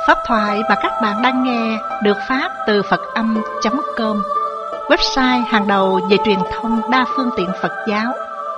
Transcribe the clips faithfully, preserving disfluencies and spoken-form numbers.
Pháp thoại mà các bạn đang nghe được phát từ Phật âm chấm com, website hàng đầu về truyền thông đa phương tiện Phật giáo.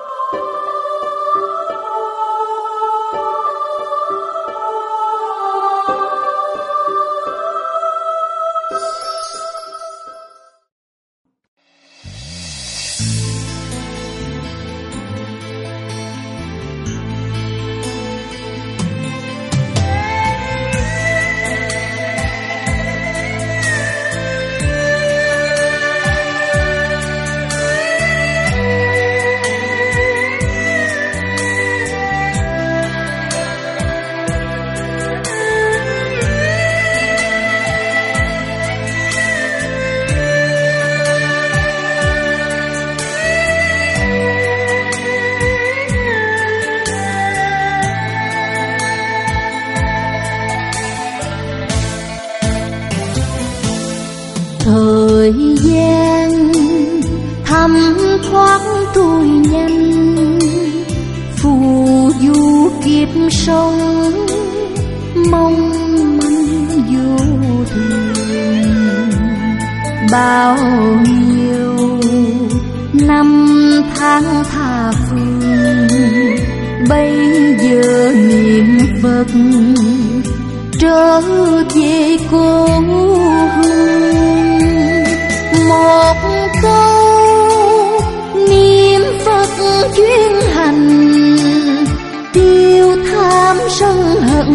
Thời gian thấm thoáng trôi nhanh, phù du kiếp sống mong manh vô thường. Bao nhiêu năm tháng tha phương, bây giờ niệm Phật trở về cố hương. Một câu niệm Phật chuyên hành, tiêu tham sân hận,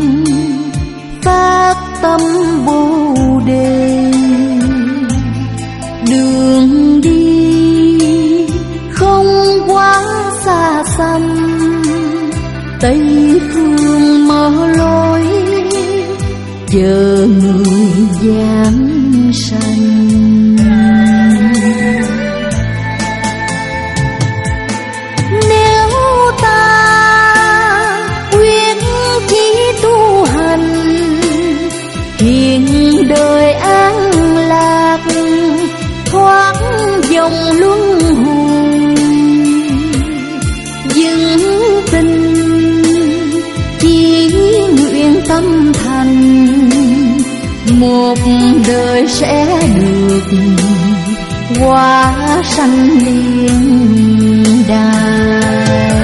phát tâm bồ đề. Đường đi không quá xa xăm, Tây phương mở lối chờ người giảng sanh. Nếu ta quyết chí tu hành, hiện đời an lạc, thoát dòng luân hồi. Dừng tình chỉ nguyện tâm thành, một đời sẽ được hóa sanh liên đài.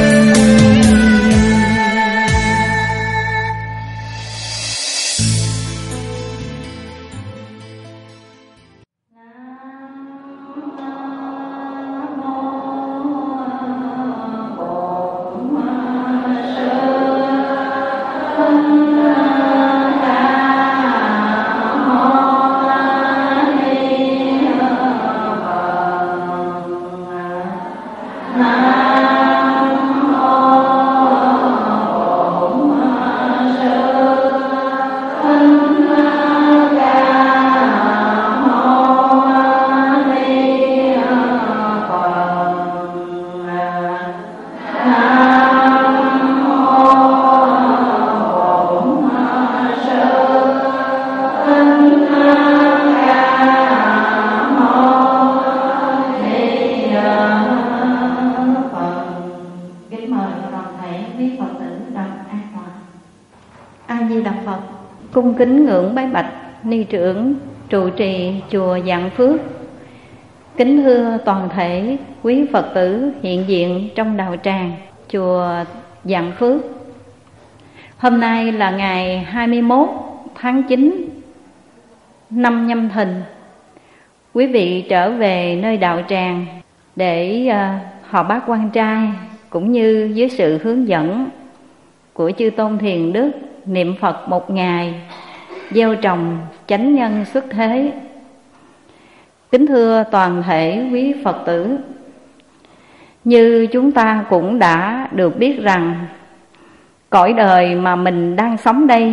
Cung kính ngưỡng bái bạch ni trưởng trụ trì chùa Vạn Phước. Kính thưa toàn thể quý Phật tử hiện diện trong đạo tràng chùa Vạn Phước. Hôm nay là ngày hai mươi mốt tháng chín năm Nhâm Thìn. Quý vị trở về nơi đạo tràng để uh, họ bác quan trai, cũng như dưới sự hướng dẫn của chư tôn thiền đức niệm Phật một ngày, gieo trồng chánh nhân xuất thế. Kính thưa toàn thể quý Phật tử, như chúng ta cũng đã được biết rằng cõi đời mà mình đang sống đây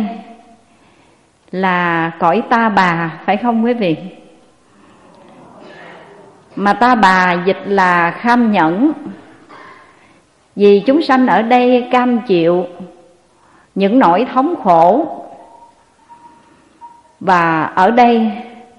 là cõi ta bà, phải không quý vị? Mà ta bà dịch là kham nhẫn, vì chúng sanh ở đây cam chịu những nỗi thống khổ, và ở đây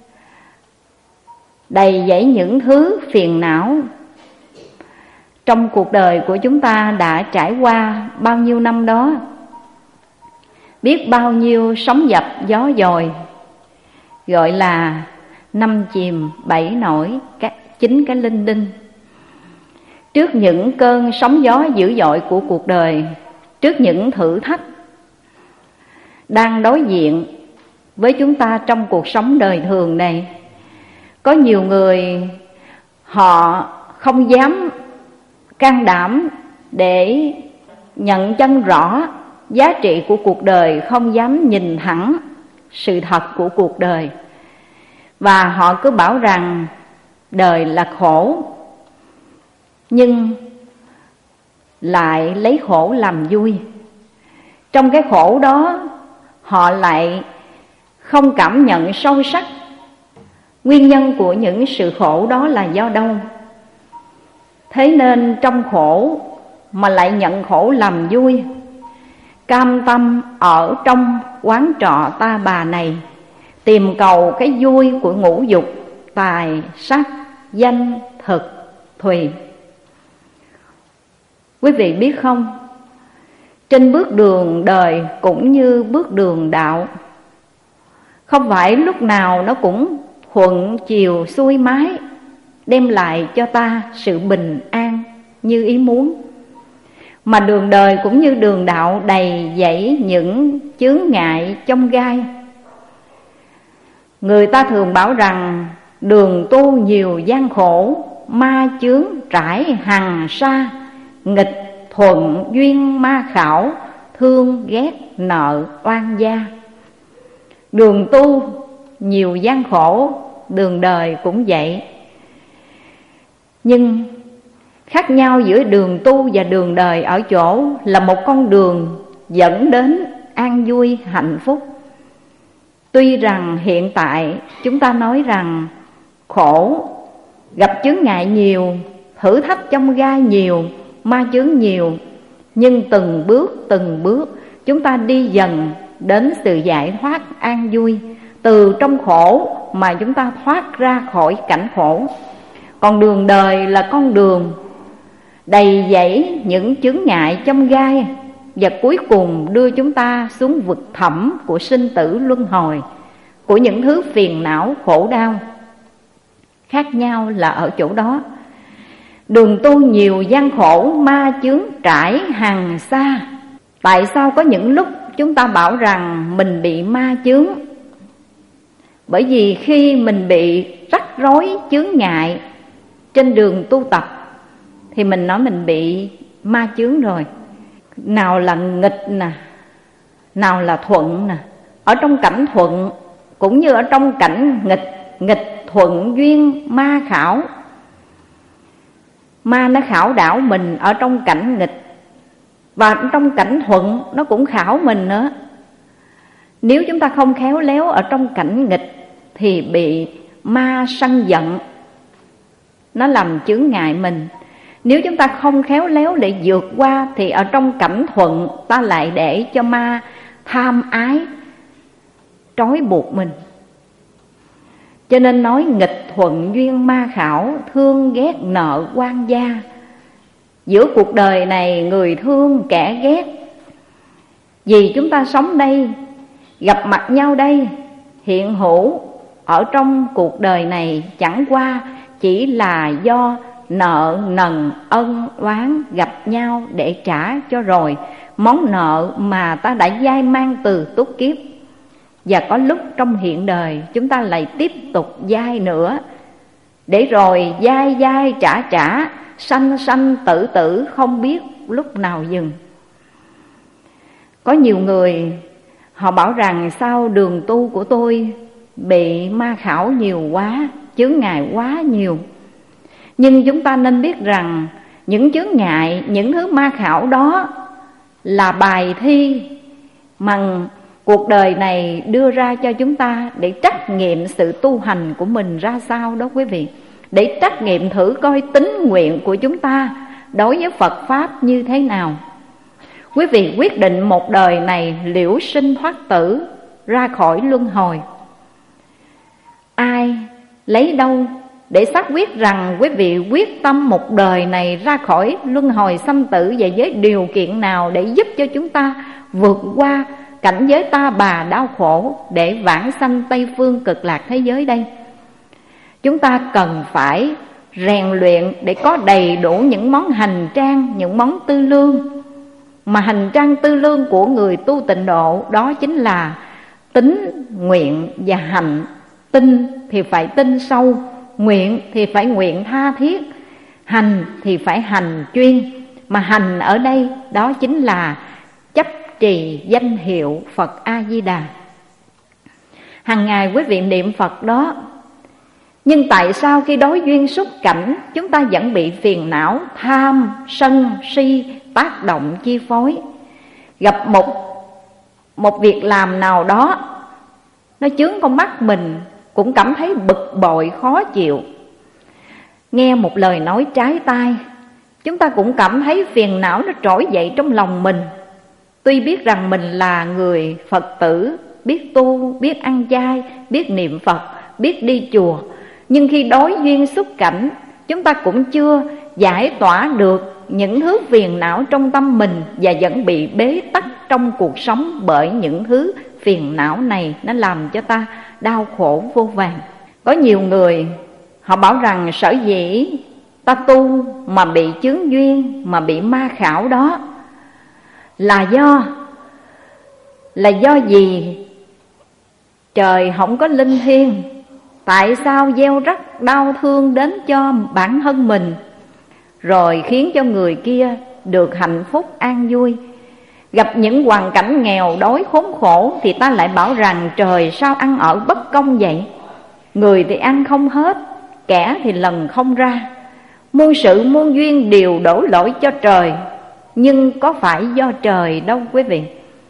đầy dẫy những thứ phiền não. Trong cuộc đời của chúng ta đã trải qua bao nhiêu năm đó, biết bao nhiêu sóng dập gió dồi, gọi là năm chìm bảy nổi chín cái linh đinh. Trước những cơn sóng gió dữ dội của cuộc đời, trước những thử thách đang đối diện với chúng ta trong cuộc sống đời thường này, có nhiều người họ không dám can đảm để nhận chân rõ giá trị của cuộc đời, không dám nhìn thẳng sự thật của cuộc đời, và họ cứ bảo rằng đời là khổ, nhưng lại lấy khổ làm vui. Trong cái khổ đó họ lại không cảm nhận sâu sắc nguyên nhân của những sự khổ đó là do đâu. Thế nên trong khổ mà lại nhận khổ làm vui, cam tâm ở trong quán trọ ta bà này, tìm cầu cái vui của ngũ dục, tài, sắc, danh, thực, thùy. Quý vị biết không, trên bước đường đời cũng như bước đường đạo, không phải lúc nào nó cũng thuận chiều xuôi mái, đem lại cho ta sự bình an như ý muốn. Mà đường đời cũng như đường đạo đầy dẫy những chướng ngại chông gai. Người ta thường bảo rằng đường tu nhiều gian khổ, ma chướng trải hằng sa, nghịch thuận duyên ma khảo, thương ghét nợ oan gia. Đường tu nhiều gian khổ, đường đời cũng vậy. Nhưng khác nhau giữa đường tu và đường đời ở chỗ là một con đường dẫn đến an vui hạnh phúc. Tuy rằng hiện tại chúng ta nói rằng khổ, gặp chướng ngại nhiều, thử thách chông gai nhiều, ma chướng nhiều, nhưng từng bước từng bước chúng ta đi dần đến sự giải thoát an vui. Từ trong khổ mà chúng ta thoát ra khỏi cảnh khổ. Còn đường đời là con đường đầy dẫy những chướng ngại chông gai, và cuối cùng đưa chúng ta xuống vực thẳm của sinh tử luân hồi, của những thứ phiền não khổ đau. Khác nhau là ở chỗ đó. Đường tu nhiều gian khổ, ma chướng trải hằng sa. Tại sao có những lúc chúng ta bảo rằng mình bị ma chướng? Bởi vì khi mình bị rắc rối chướng ngại trên đường tu tập thì mình nói mình bị ma chướng rồi. Nào là nghịch nè, nào là thuận nè. Ở trong cảnh thuận cũng như ở trong cảnh nghịch, nghịch thuận duyên ma khảo. Ma nó khảo đảo mình ở trong cảnh nghịch, và trong cảnh thuận nó cũng khảo mình nữa. Nếu chúng ta không khéo léo ở trong cảnh nghịch thì bị ma sân giận, nó làm chướng ngại mình. Nếu chúng ta không khéo léo để vượt qua thì ở trong cảnh thuận ta lại để cho ma tham ái trói buộc mình. Cho nên nói nghịch thuận duyên ma khảo, thương ghét nợ oan gia. Giữa cuộc đời này người thương kẻ ghét, vì chúng ta sống đây, gặp mặt nhau đây, hiện hữu ở trong cuộc đời này chẳng qua chỉ là do nợ nần ân oán gặp nhau để trả cho rồi, món nợ mà ta đã dai mang từ túc kiếp. Và có lúc trong hiện đời chúng ta lại tiếp tục dai nữa, để rồi dai dai trả trả, sanh sanh tử tử không biết lúc nào dừng. Có nhiều người họ bảo rằng sao đường tu của tôi bị ma khảo nhiều quá, chướng ngại quá nhiều. Nhưng chúng ta nên biết rằng những chướng ngại, những thứ ma khảo đó là bài thi mà cuộc đời này đưa ra cho chúng ta để trắc nghiệm sự tu hành của mình ra sao đó quý vị. Để trắc nghiệm thử coi tín nguyện của chúng ta đối với Phật Pháp như thế nào. Quý vị quyết định một đời này liễu sinh thoát tử, ra khỏi luân hồi. Ai lấy đâu để xác quyết rằng quý vị quyết tâm một đời này ra khỏi luân hồi sanh tử, và với điều kiện nào để giúp cho chúng ta vượt qua cảnh giới ta bà đau khổ để vãng sanh Tây phương cực lạc thế giới đây? Chúng ta cần phải rèn luyện để có đầy đủ những món hành trang, những món tư lương. Mà hành trang tư lương của người tu tịnh độ đó chính là tín, nguyện và hành. Tin thì phải tin sâu, nguyện thì phải nguyện tha thiết, hành thì phải hành chuyên. Mà hành ở đây đó chính là chấp trì danh hiệu Phật A-di-đà. Hàng ngày quý vị niệm Phật đó, nhưng tại sao khi đối duyên xúc cảnh chúng ta vẫn bị phiền não, tham, sân, si tác động chi phối? Gặp một, một việc làm nào đó nó chướng con mắt mình cũng cảm thấy bực bội, khó chịu. Nghe một lời nói trái tai, chúng ta cũng cảm thấy phiền não nó trỗi dậy trong lòng mình. Tuy biết rằng mình là người Phật tử, biết tu, biết ăn chay, biết niệm Phật, biết đi chùa, nhưng khi đối duyên xúc cảnh, chúng ta cũng chưa giải tỏa được những thứ phiền não trong tâm mình, và vẫn bị bế tắc trong cuộc sống bởi những thứ phiền não này. Nó làm cho ta đau khổ vô vàn. Có nhiều người họ bảo rằng sở dĩ ta tu mà bị chướng duyên, mà bị ma khảo đó là do Là do gì? Trời không có linh thiêng, tại sao gieo rắc đau thương đến cho bản thân mình, rồi khiến cho người kia được hạnh phúc an vui? Gặp những hoàn cảnh nghèo đói khốn khổ thì ta lại bảo rằng trời sao ăn ở bất công vậy? Người thì ăn không hết, kẻ thì lần không ra. Muôn sự muôn duyên đều đổ lỗi cho trời, nhưng có phải do trời đâu quý vị.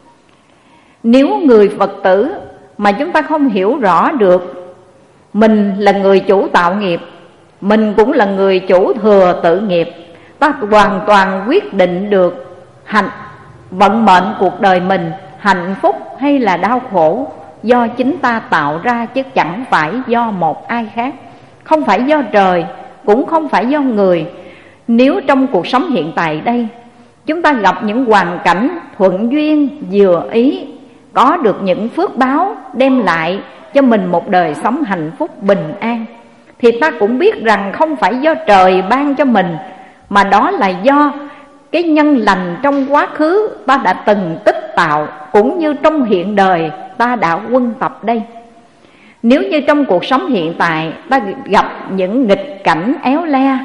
Nếu người Phật tử mà chúng ta không hiểu rõ được mình là người chủ tạo nghiệp, mình cũng là người chủ thừa tự nghiệp, ta hoàn toàn quyết định được hạnh vận mệnh cuộc đời mình, hạnh phúc hay là đau khổ do chính ta tạo ra, chứ chẳng phải do một ai khác. Không phải do trời, cũng không phải do người. Nếu trong cuộc sống hiện tại đây chúng ta gặp những hoàn cảnh thuận duyên, vừa ý, có được những phước báo đem lại cho mình một đời sống hạnh phúc bình an, thì ta cũng biết rằng không phải do trời ban cho mình, mà đó là do cái nhân lành trong quá khứ ta đã từng tích tạo, cũng như trong hiện đời ta đã quân tập đây. Nếu như trong cuộc sống hiện tại ta gặp những nghịch cảnh éo le,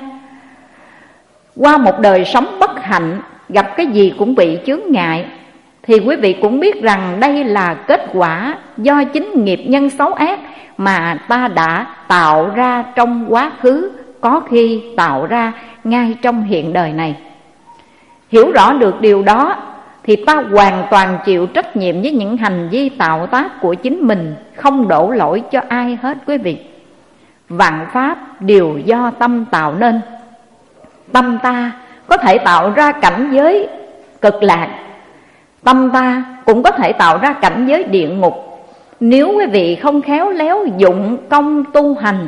qua một đời sống bất hạnh, gặp cái gì cũng bị chướng ngại, thì quý vị cũng biết rằng đây là kết quả do chính nghiệp nhân xấu ác mà ta đã tạo ra trong quá khứ, có khi tạo ra ngay trong hiện đời này. Hiểu rõ được điều đó thì ta hoàn toàn chịu trách nhiệm với những hành vi tạo tác của chính mình, không đổ lỗi cho ai hết quý vị. Vạn pháp đều do tâm tạo nên. Tâm ta có thể tạo ra cảnh giới cực lạc, tâm ta cũng có thể tạo ra cảnh giới địa ngục. Nếu quý vị không khéo léo dụng công tu hành,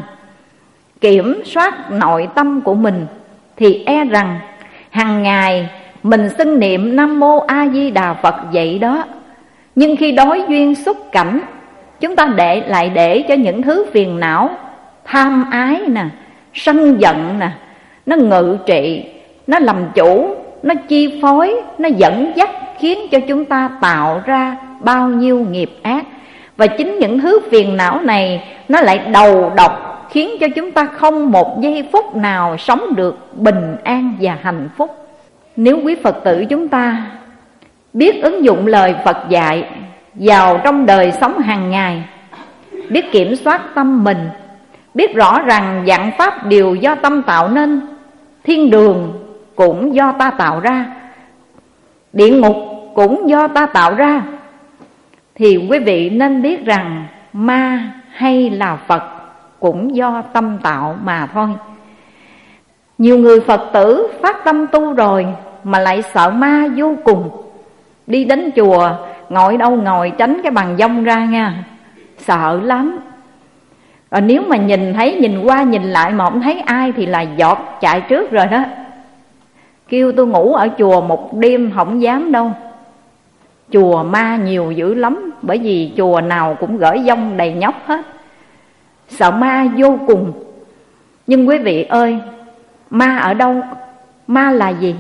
kiểm soát nội tâm của mình, thì e rằng hàng ngày mình xưng niệm Nam Mô A Di Đà Phật vậy đó, nhưng khi đối duyên xúc cảnh, chúng ta để lại để cho những thứ phiền não, tham ái nè, sân giận nè, nó ngự trị, nó làm chủ, nó chi phối, nó dẫn dắt, khiến cho chúng ta tạo ra bao nhiêu nghiệp ác. Và chính những thứ phiền não này nó lại đầu độc, khiến cho chúng ta không một giây phút nào sống được bình an và hạnh phúc. Nếu quý Phật tử chúng ta biết ứng dụng lời Phật dạy vào trong đời sống hàng ngày, biết kiểm soát tâm mình, biết rõ rằng vạn pháp đều do tâm tạo nên, thiên đường cũng do ta tạo ra, địa ngục cũng do ta tạo ra, thì quý vị nên biết rằng ma hay là Phật cũng do tâm tạo mà thôi. Nhiều người Phật tử phát tâm tu rồi mà lại sợ ma vô cùng. Đi đến chùa ngồi đâu ngồi tránh cái bàn vong ra nha, sợ lắm. Rồi nếu mà nhìn thấy, nhìn qua nhìn lại mà không thấy ai thì là giọt chạy trước rồi đó. Kêu tôi ngủ ở chùa một đêm không dám đâu. chùa ma nhiều dữ lắm, bởi vì chùa nào cũng gửi dông đầy nhóc hết, sợ ma vô cùng. Nhưng quý vị ơi, ma ở đâu? Ma là gì?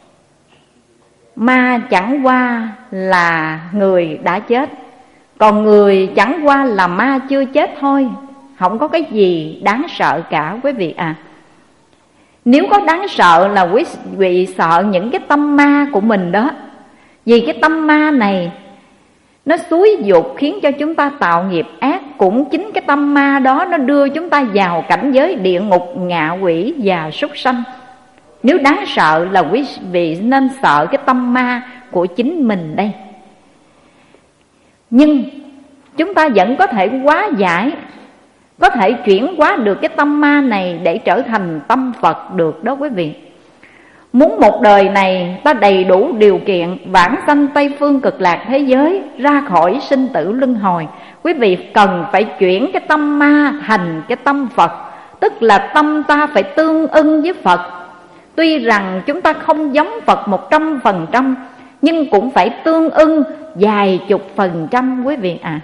Ma chẳng qua là người đã chết, còn người chẳng qua là ma chưa chết thôi. Không có cái gì đáng sợ cả quý vị à. Nếu có đáng sợ là quý vị sợ những cái tâm ma của mình đó. Vì cái tâm ma này nó xúi dục khiến cho chúng ta tạo nghiệp ác. Cũng chính cái tâm ma đó nó đưa chúng ta vào cảnh giới địa ngục, ngạ quỷ và súc sanh. Nếu đáng sợ là quý vị nên sợ cái tâm ma của chính mình đây. Nhưng chúng ta vẫn có thể hóa giải, có thể chuyển hóa được cái tâm ma này để trở thành tâm Phật được đó quý vị. Muốn một đời này ta đầy đủ điều kiện vãng sanh Tây Phương Cực Lạc thế giới, ra khỏi sinh tử luân hồi, quý vị cần phải chuyển cái tâm ma thành cái tâm Phật. Tức là tâm ta phải tương ưng với Phật. Tuy rằng chúng ta không giống Phật một trăm phần trăm, nhưng cũng phải tương ưng vài chục phần trăm quý vị ạ. À.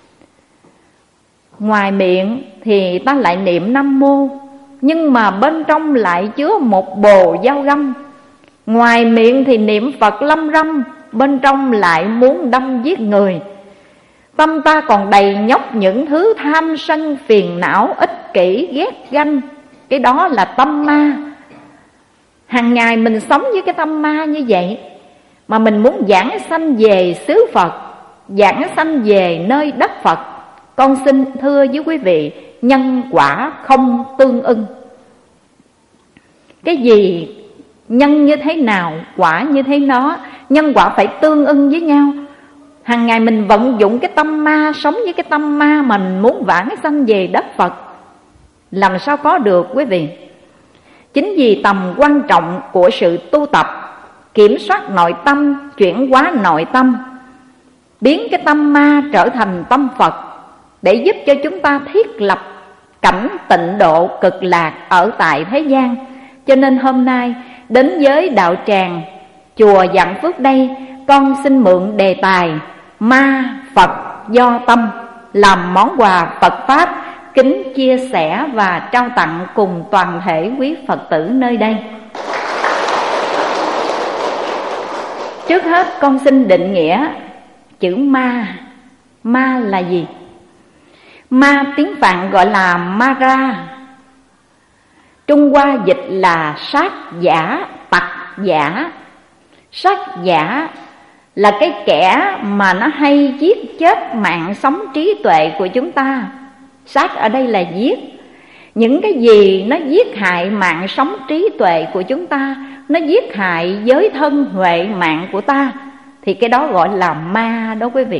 Ngoài miệng thì ta lại niệm Nam Mô, nhưng mà bên trong lại chứa một bồ dao găm. Ngoài miệng thì niệm Phật lâm râm, bên trong lại muốn đâm giết người. Tâm ta còn đầy nhóc những thứ tham sân phiền não, ích kỷ, ghét ganh. Cái đó là tâm ma. Hàng ngày mình sống với cái tâm ma như vậy, mà mình muốn giảng sanh về xứ Phật, giảng sanh về nơi đất Phật. Con xin thưa với quý vị, nhân quả không tương ưng. Cái gì nhân như thế nào, quả như thế đó. Nhân quả phải tương ưng với nhau. Hàng ngày mình vận dụng cái tâm ma, sống với cái tâm ma, mình muốn vãng sanh về đất Phật, làm sao có được quý vị. Chính vì tầm quan trọng của sự tu tập, kiểm soát nội tâm, chuyển hóa nội tâm, biến cái tâm ma trở thành tâm Phật, để giúp cho chúng ta thiết lập cảnh tịnh độ cực lạc ở tại thế gian. Cho nên hôm nay đến với đạo tràng chùa Vạn Phước đây, con xin mượn đề tài Ma Phật do tâm làm món quà Phật Pháp, kính chia sẻ và trao tặng cùng toàn thể quý Phật tử nơi đây. Trước hết con xin định nghĩa chữ ma. Ma là gì? Ma tiếng Phạn gọi là Mara, Trung Hoa dịch là sát giả, tặc giả. Sát giả là cái kẻ mà nó hay giết chết mạng sống trí tuệ của chúng ta. Sát ở đây là giết. Những cái gì nó giết hại mạng sống trí tuệ của chúng ta, nó giết hại giới thân huệ mạng của ta, thì cái đó gọi là ma đó quý vị.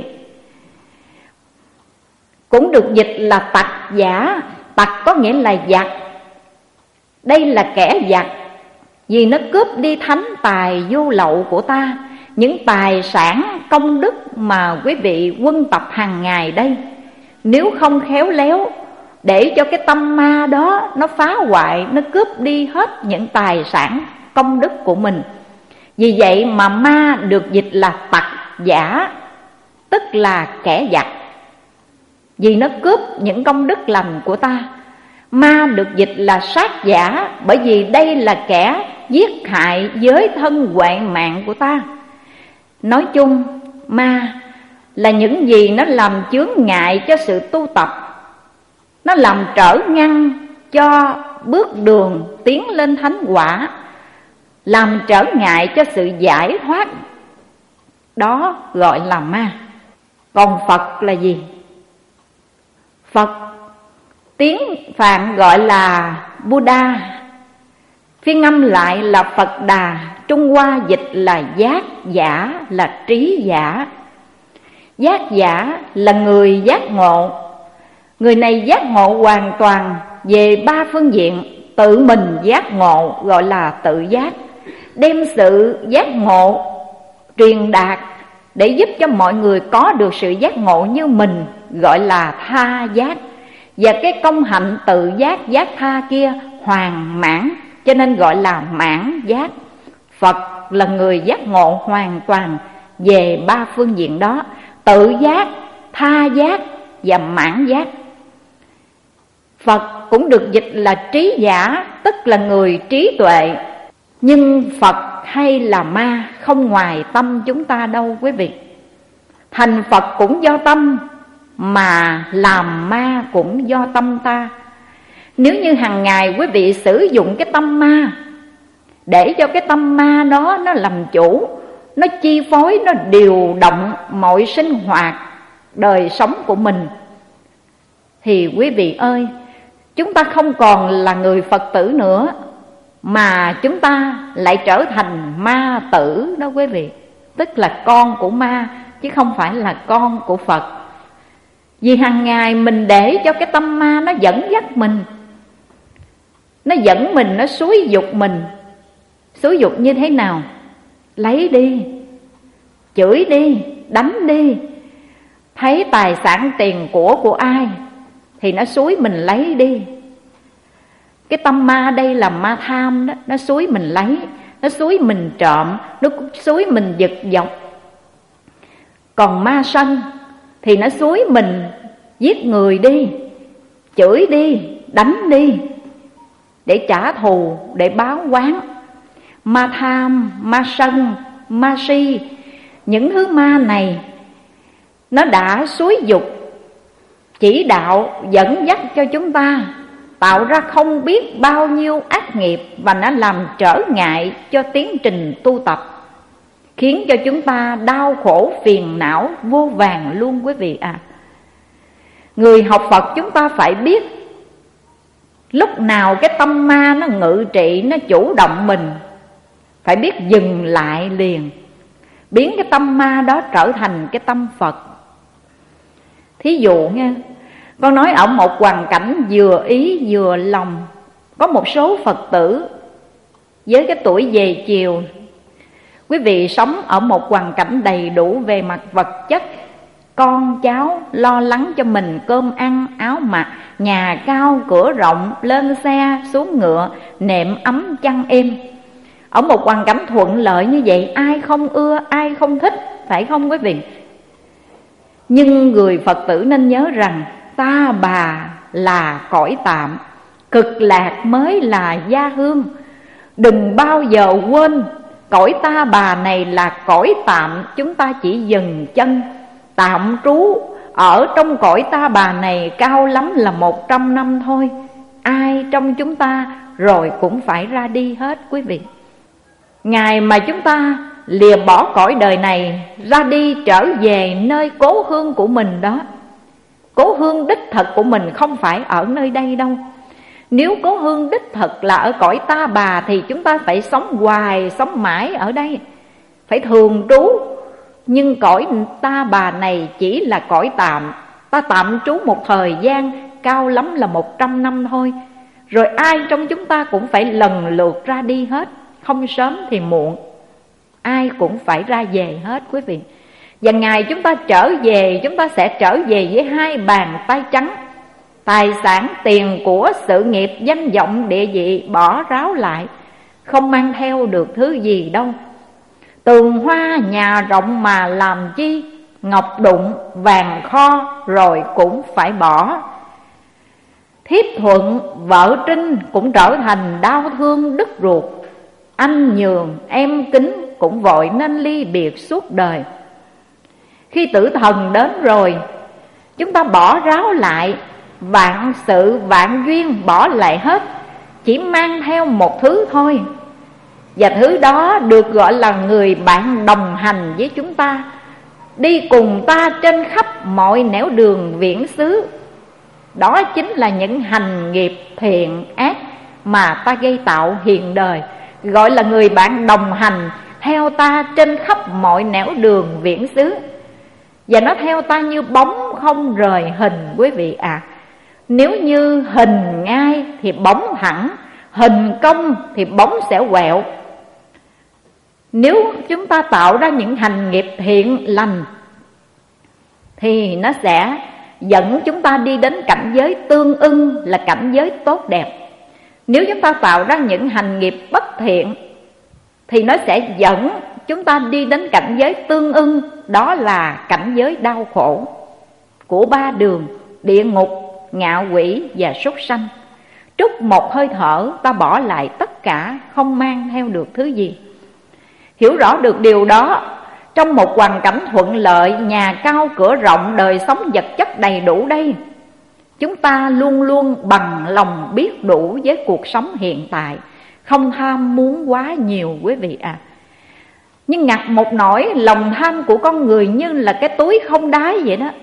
Cũng được dịch là tặc giả. Tặc có nghĩa là giặc. Đây là kẻ giặc, vì nó cướp đi thánh tài vô lậu của ta, những tài sản công đức mà quý vị quân tập hàng ngày đây. Nếu không khéo léo để cho cái tâm ma đó nó phá hoại, nó cướp đi hết những tài sản công đức của mình. Vì vậy mà ma được dịch là tặc giả, tức là kẻ giặc, vì nó cướp những công đức lành của ta. Ma được dịch là sát giả, bởi vì đây là kẻ giết hại giới thân huệ mạng của ta. Nói chung, ma là những gì nó làm chướng ngại cho sự tu tập, nó làm trở ngăn cho bước đường tiến lên thánh quả, làm trở ngại cho sự giải thoát. Đó gọi là ma. Còn Phật là gì? Phật tiếng Phạn gọi là Buddha, phiên âm lại là Phật Đà, Trung Hoa dịch là giác giả, là trí giả. Giác giả là người giác ngộ. Người này giác ngộ hoàn toàn về ba phương diện. Tự mình giác ngộ gọi là tự giác, đem sự giác ngộ truyền đạt để giúp cho mọi người có được sự giác ngộ như mình gọi là tha giác. Và cái công hạnh tự giác, giác tha kia hoàn mãn, cho nên gọi là mãn giác. Phật là người giác ngộ hoàn toàn về ba phương diện đó: tự giác, tha giác và mãn giác. Phật cũng được dịch là trí giả, tức là người trí tuệ. Nhưng Phật hay là ma không ngoài tâm chúng ta đâu quý vị. Thành Phật cũng do tâm, mà làm ma cũng do tâm ta. Nếu như hàng ngày quý vị sử dụng cái tâm ma, để cho cái tâm ma đó nó làm chủ, nó chi phối, nó điều động mọi sinh hoạt đời sống của mình, thì quý vị ơi, chúng ta không còn là người Phật tử nữa, mà chúng ta lại trở thành ma tử đó quý vị. Tức là con của ma, chứ không phải là con của Phật. Vì hàng ngày mình để cho cái tâm ma nó dẫn dắt mình, nó dẫn mình, nó xúi dục mình. Xúi dục như thế nào? Lấy đi, chửi đi, đánh đi. Thấy tài sản tiền của của ai thì nó xúi mình lấy đi. Cái tâm ma đây là ma tham đó, nó xúi mình lấy, nó xúi mình trộm, nó xúi mình giật dọc. Còn ma sân thì nó xúi mình giết người đi, chửi đi, đánh đi, để trả thù, để báo oán. Ma tham, ma sân, ma si, những thứ ma này nó đã xúi dục, chỉ đạo, dẫn dắt cho chúng ta tạo ra không biết bao nhiêu ác nghiệp, và nó làm trở ngại cho tiến trình tu tập, khiến cho chúng ta đau khổ phiền não vô vàn luôn quý vị à. Người học Phật chúng ta phải biết lúc nào cái tâm ma nó ngự trị, nó chủ động mình, phải biết dừng lại liền, biến cái tâm ma đó trở thành cái tâm Phật. Thí dụ nha, con nói ở một hoàn cảnh vừa ý vừa lòng, có một số Phật tử với cái tuổi về chiều, quý vị sống ở một hoàn cảnh đầy đủ về mặt vật chất, con cháu lo lắng cho mình cơm ăn áo mặc, nhà cao cửa rộng, lên xe xuống ngựa, nệm ấm chăn êm. Ở một hoàn cảnh thuận lợi như vậy, ai không ưa, ai không thích, phải không quý vị? Nhưng người Phật tử nên nhớ rằng ta bà là cõi tạm, cực lạc mới là gia hương. Đừng bao giờ quên cõi ta bà này là cõi tạm, chúng ta chỉ dừng chân tạm trú ở trong cõi ta bà này cao lắm là một trăm năm thôi. Ai trong chúng ta rồi cũng phải ra đi hết quý vị. Ngày mà chúng ta lìa bỏ cõi đời này, ra đi trở về nơi cố hương của mình đó. Cố hương đích thực của mình không phải ở nơi đây đâu. Nếu cố hương đích thực là ở cõi ta bà thì chúng ta phải sống hoài, sống mãi ở đây, phải thường trú. Nhưng cõi ta bà này chỉ là cõi tạm, ta tạm trú một thời gian cao lắm là một trăm năm thôi. Rồi ai trong chúng ta cũng phải lần lượt ra đi hết, không sớm thì muộn, ai cũng phải ra về hết quý vị. Và ngày chúng ta trở về, chúng ta sẽ trở về với hai bàn tay trắng. Tài sản, tiền của, sự nghiệp, danh vọng, địa vị bỏ ráo lại, không mang theo được thứ gì đâu. Tường hoa nhà rộng mà làm chi, ngọc đụng vàng kho rồi cũng phải bỏ. Thiếp thuận vợ trinh cũng trở thành đau thương đứt ruột. Anh nhường em kính cũng vội nên ly biệt suốt đời. Khi tử thần đến rồi, chúng ta bỏ ráo lại, vạn sự vạn duyên bỏ lại hết, chỉ mang theo một thứ thôi. Và thứ đó được gọi là người bạn đồng hành với chúng ta, đi cùng ta trên khắp mọi nẻo đường viễn xứ. Đó chính là những hành nghiệp thiện ác mà ta gây tạo hiện đời, gọi là người bạn đồng hành theo ta trên khắp mọi nẻo đường viễn xứ. Và nó theo ta như bóng không rời hình quý vị ạ. À, nếu như hình ngay thì bóng thẳng, hình cong thì bóng sẽ quẹo. Nếu chúng ta tạo ra những hành nghiệp thiện lành thì nó sẽ dẫn chúng ta đi đến cảnh giới tương ưng, là cảnh giới tốt đẹp. Nếu chúng ta tạo ra những hành nghiệp bất thiện thì nó sẽ dẫn chúng ta đi đến cảnh giới tương ưng, đó là cảnh giới đau khổ của ba đường: địa ngục, ngạ quỷ và súc sanh. Trút một hơi thở, ta bỏ lại tất cả, không mang theo được thứ gì. Hiểu rõ được điều đó, trong một hoàn cảnh thuận lợi, nhà cao cửa rộng, đời sống vật chất đầy đủ đây, chúng ta luôn luôn bằng lòng biết đủ với cuộc sống hiện tại, không tham muốn quá nhiều quý vị à. Nhưng ngặt một nỗi, lòng tham của con người như là cái túi không đáy vậy đó.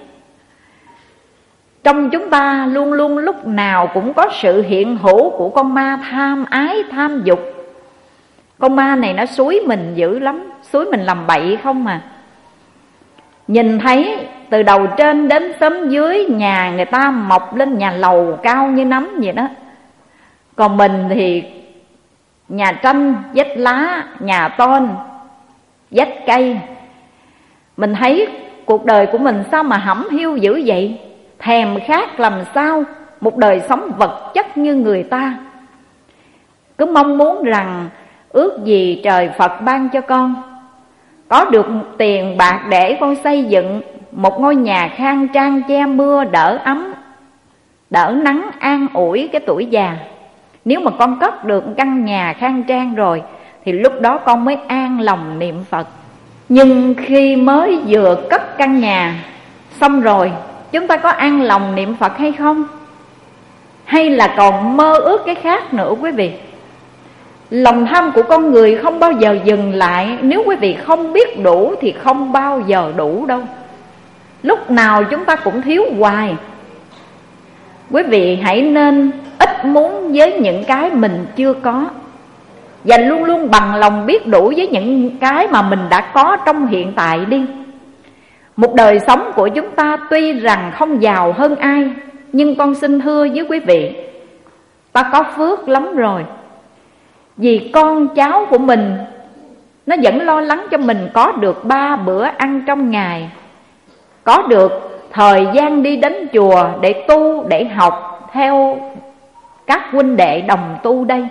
Trong chúng ta luôn luôn lúc nào cũng có sự hiện hữu của con ma tham ái, tham dục. Con ma này nó xúi mình dữ lắm, xúi mình làm bậy không mà. Nhìn thấy từ đầu trên đến xóm dưới, nhà người ta mọc lên nhà lầu cao như nấm vậy đó. Còn mình thì nhà tranh, vách lá, nhà tôn, vách cây. Mình thấy cuộc đời của mình sao mà hẩm hiu dữ vậy, thèm khát làm sao một đời sống vật chất như người ta. Cứ mong muốn rằng ước gì trời Phật ban cho con, có được tiền bạc để con xây dựng một ngôi nhà khang trang che mưa đỡ ấm, đỡ nắng, an ủi cái tuổi già. Nếu mà con cất được căn nhà khang trang rồi thì lúc đó con mới an lòng niệm Phật. Nhưng khi mới vừa cất căn nhà xong rồi, chúng ta có an lòng niệm Phật hay không? Hay là còn mơ ước cái khác nữa quý vị? Lòng tham của con người không bao giờ dừng lại. Nếu quý vị không biết đủ thì không bao giờ đủ đâu. Lúc nào chúng ta cũng thiếu hoài. Quý vị hãy nên ít muốn với những cái mình chưa có, và luôn luôn bằng lòng biết đủ với những cái mà mình đã có trong hiện tại đi. Một đời sống của chúng ta tuy rằng không giàu hơn ai, nhưng con xin thưa với quý vị, ta có phước lắm rồi. Vì con cháu của mình nó vẫn lo lắng cho mình có được ba bữa ăn trong ngày, có được thời gian đi đến chùa để tu, để học theo các huynh đệ đồng tu đây.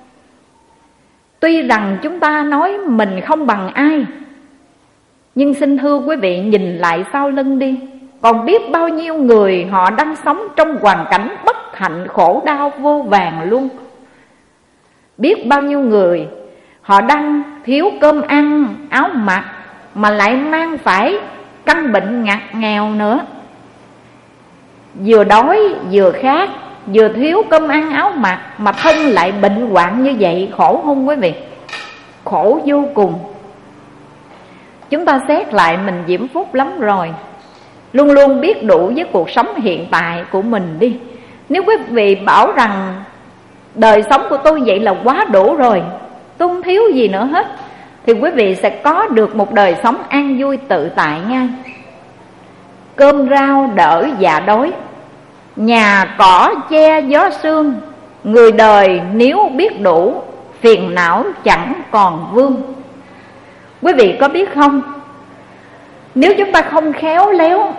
Tuy rằng chúng ta nói mình không bằng ai, nhưng xin thưa quý vị, nhìn lại sau lưng đi, còn biết bao nhiêu người họ đang sống trong hoàn cảnh bất hạnh khổ đau vô vàn luôn. Biết bao nhiêu người họ đang thiếu cơm ăn, áo mặc, mà lại mang phải căn bệnh ngặt nghèo nữa. Vừa đói, vừa khát, vừa thiếu cơm ăn áo mặc, mà thân lại bệnh hoạn như vậy, khổ không quý vị? Khổ vô cùng. Chúng ta xét lại mình diễm phúc lắm rồi. Luôn luôn biết đủ với cuộc sống hiện tại của mình đi. Nếu quý vị bảo rằng đời sống của tôi vậy là quá đủ rồi, tôi không thiếu gì nữa hết, thì quý vị sẽ có được một đời sống an vui tự tại ngay. Cơm rau đỡ dạ đói, nhà cỏ che gió sương. Người đời nếu biết đủ, phiền não chẳng còn vương. Quý vị có biết không, nếu chúng ta không khéo léo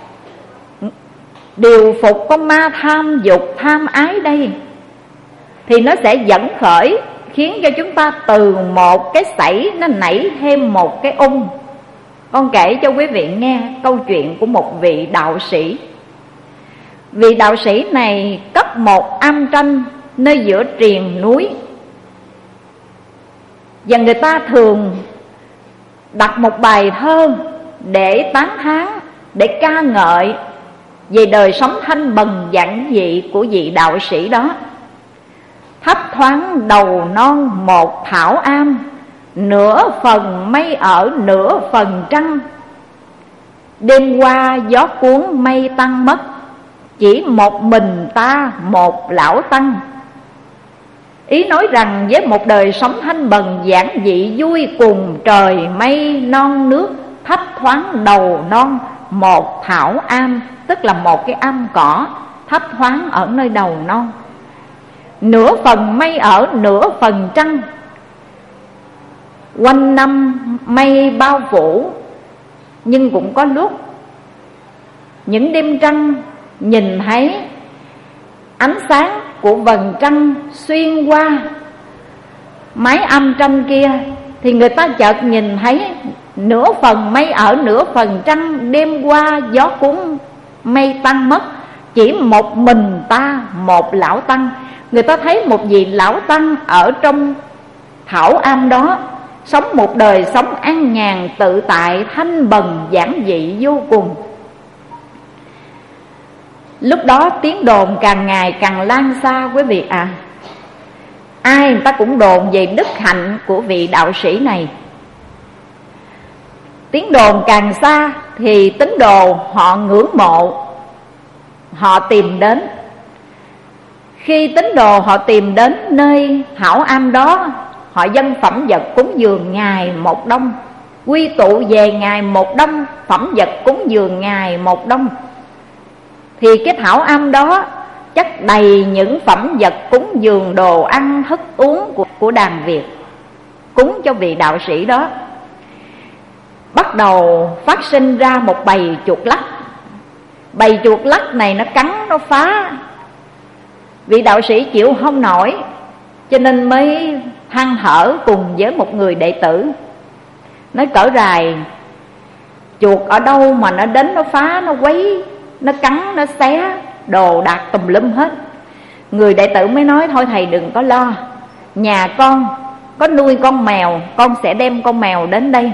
điều phục con ma tham dục, tham ái đây, thì nó sẽ dẫn khởi, khiến cho chúng ta từ một cái sảy nó nảy thêm một cái ung. Con kể cho quý vị nghe câu chuyện của một vị đạo sĩ. Vị đạo sĩ này cất một am tranh nơi giữa triền núi, và người ta thường đặt một bài thơ để tán thán, để ca ngợi về đời sống thanh bần giản dị của vị đạo sĩ đó. Thấp thoáng đầu non một thảo am, nửa phần mây ở nửa phần trăng. Đêm qua gió cuốn mây tăng mất, chỉ một mình ta một lão tăng. Ý nói rằng với một đời sống thanh bần giản dị vui cùng trời mây non nước, thấp thoáng đầu non một thảo am, tức là một cái am cỏ thấp thoáng ở nơi đầu non. Nửa phần mây ở nửa phần trăng, quanh năm mây bao phủ. Nhưng cũng có lúc những đêm trăng nhìn thấy ánh sáng của vầng trăng xuyên qua mái am tranh kia, thì người ta chợt nhìn thấy nửa phần mây ở, nửa phần trăng. Đêm qua gió cuốn mây tan mất, chỉ một mình ta một lão tăng. Người ta thấy một vị lão tăng ở trong thảo am đó, sống một đời sống an nhàn tự tại, thanh bần giản dị vô cùng. Lúc đó tiếng đồn càng ngày càng lan xa quý vị à. Ai người ta cũng đồn về đức hạnh của vị đạo sĩ này. Tiếng đồn càng xa thì tín đồ họ ngưỡng mộ, họ tìm đến. Khi tín đồ họ tìm đến nơi thảo am đó, họ dâng phẩm vật cúng dường Ngài một đông, quy tụ về Ngài một đông, phẩm vật cúng dường Ngài một đông. Thì cái thảo am đó chất đầy những phẩm vật cúng dường, đồ ăn, thức uống của, của đàn Việt, cúng cho vị đạo sĩ đó. Bắt đầu phát sinh ra một bầy chuột lắc. Bầy chuột lắc này nó cắn, nó phá. Vị đạo sĩ chịu không nổi, cho nên mới than thở cùng với một người đệ tử, nói cỡ rài chuột ở đâu mà nó đến nó phá, nó quấy, nó cắn, nó xé đồ đạc tùm lum hết. Người đệ tử mới nói thôi thầy đừng có lo, nhà con có nuôi con mèo, con sẽ đem con mèo đến đây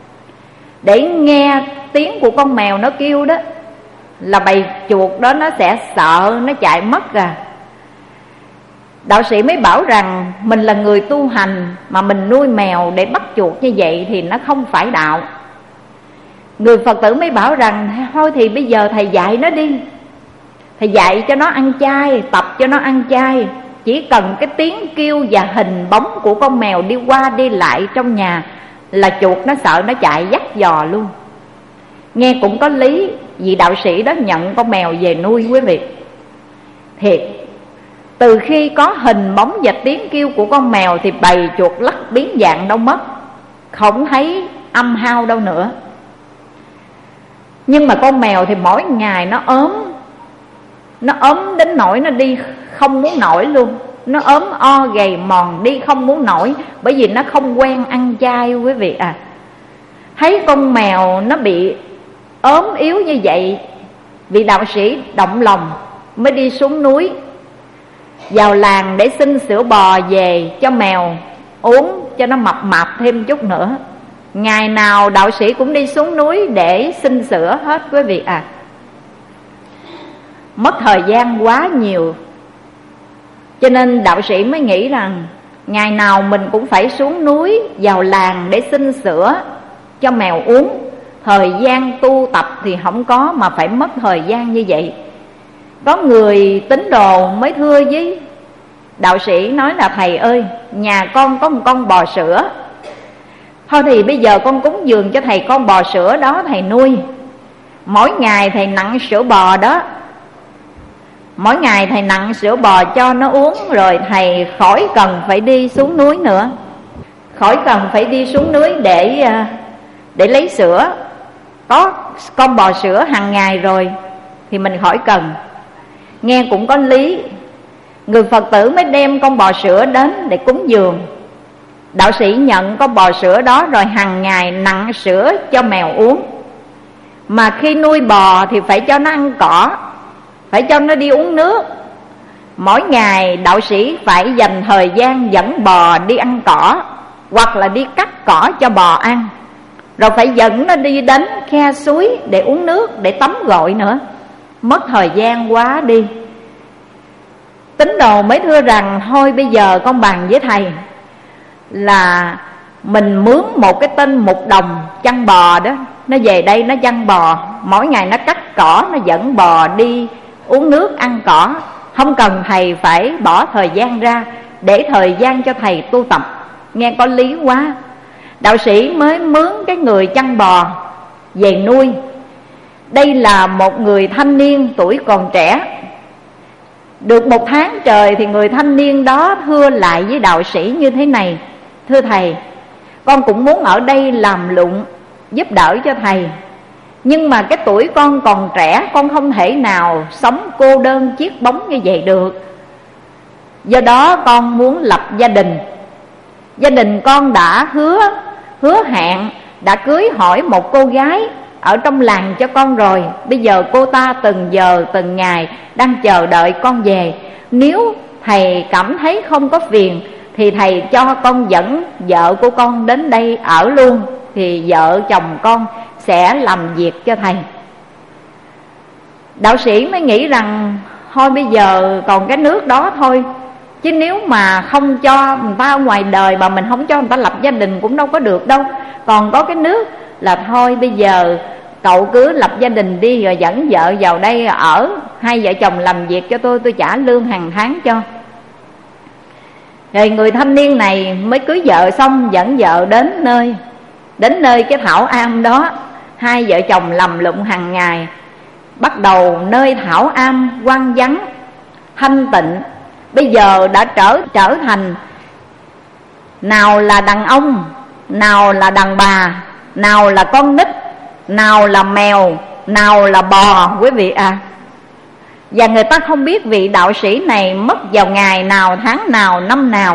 để nghe tiếng của con mèo nó kêu đó, là bầy chuột đó nó sẽ sợ, nó chạy mất à. Đạo sĩ mới bảo rằng mình là người tu hành mà mình nuôi mèo để bắt chuột như vậy thì nó không phải đạo. Người Phật tử mới bảo rằng thôi thì bây giờ thầy dạy nó đi, thầy dạy cho nó ăn chay, tập cho nó ăn chay. Chỉ cần cái tiếng kêu và hình bóng của con mèo đi qua đi lại trong nhà là chuột nó sợ, nó chạy dắt dò luôn. Nghe cũng có lý, vị đạo sĩ đó nhận con mèo về nuôi quý vị. Thiệt, từ khi có hình bóng và tiếng kêu của con mèo thì bầy chuột lắc biến dạng đâu mất, không thấy âm hao đâu nữa. Nhưng mà con mèo thì mỗi ngày nó ốm, nó ốm đến nỗi nó đi không muốn nổi luôn. Nó ốm o gầy mòn, đi không muốn nổi, bởi vì nó không quen ăn chay quý vị à. Thấy con mèo nó bị ốm yếu như vậy, vị đạo sĩ động lòng mới đi xuống núi vào làng để xin sữa bò về cho mèo uống, cho nó mập mạp thêm chút nữa. Ngày nào đạo sĩ cũng đi xuống núi để xin sữa hết quý vị à. Mất thời gian quá nhiều, cho nên đạo sĩ mới nghĩ rằng ngày nào mình cũng phải xuống núi vào làng để xin sữa cho mèo uống. Thời gian tu tập thì không có, mà phải mất thời gian như vậy. Có người tín đồ mới thưa với đạo sĩ, nói là thầy ơi, nhà con có một con bò sữa, thôi thì bây giờ con cúng dường cho thầy con bò sữa đó thầy nuôi. Mỗi ngày thầy nặn sữa bò đó, mỗi ngày thầy nặn sữa bò cho nó uống, rồi thầy khỏi cần phải đi xuống núi nữa, khỏi cần phải đi xuống núi để để lấy sữa. Có con bò sữa hàng ngày rồi thì mình khỏi cần. Nghe cũng có lý. Người Phật tử mới đem con bò sữa đến để cúng dường. Đạo sĩ nhận con bò sữa đó rồi hàng ngày nặn sữa cho mèo uống. Mà khi nuôi bò thì phải cho nó ăn cỏ, phải cho nó đi uống nước. Mỗi ngày đạo sĩ phải dành thời gian dẫn bò đi ăn cỏ, hoặc là đi cắt cỏ cho bò ăn, rồi phải dẫn nó đi đến khe suối để uống nước, để tắm gội nữa. Mất thời gian quá đi. Tín đồ mới thưa rằng thôi bây giờ con bàn với thầy là mình mướn một cái tên mục đồng chăn bò đó, nó về đây nó chăn bò, mỗi ngày nó cắt cỏ, nó dẫn bò đi uống nước ăn cỏ. Không cần thầy phải bỏ thời gian ra, để thời gian cho thầy tu tập. Nghe có lý quá. Đạo sĩ mới mướn cái người chăn bò về nuôi. Đây là một người thanh niên tuổi còn trẻ. Được một tháng trời thì người thanh niên đó thưa lại với đạo sĩ như thế này: thưa thầy, con cũng muốn ở đây làm lụng giúp đỡ cho thầy, nhưng mà cái tuổi con còn trẻ, con không thể nào sống cô đơn chiếc bóng như vậy được. Do đó con muốn lập gia đình. Gia đình con đã hứa Hứa hẹn đã cưới hỏi một cô gái ở trong làng cho con rồi. Bây giờ cô ta từng giờ từng ngày đang chờ đợi con về. Nếu thầy cảm thấy không có phiền thì thầy cho con dẫn vợ của con đến đây ở luôn, thì vợ chồng con sẽ làm việc cho thầy. Đạo sĩ mới nghĩ rằng thôi bây giờ còn cái nước đó thôi, chứ nếu mà không cho người ta ở ngoài đời mà mình không cho người ta lập gia đình cũng đâu có được đâu. Còn có cái nước là thôi bây giờ cậu cứ lập gia đình đi, rồi dẫn vợ vào đây ở, hai vợ chồng làm việc cho tôi, tôi trả lương hàng tháng cho. Rồi người thanh niên này mới cưới vợ xong dẫn vợ đến nơi Đến nơi cái thảo am đó. Hai vợ chồng lầm lụng hàng ngày. Bắt đầu nơi thảo am hoang vắng thanh tịnh bây giờ đã trở trở thành nào là đàn ông, nào là đàn bà, nào là con nít, nào là mèo, nào là bò, quý vị à. Và người ta không biết vị đạo sĩ này mất vào ngày nào, tháng nào, năm nào.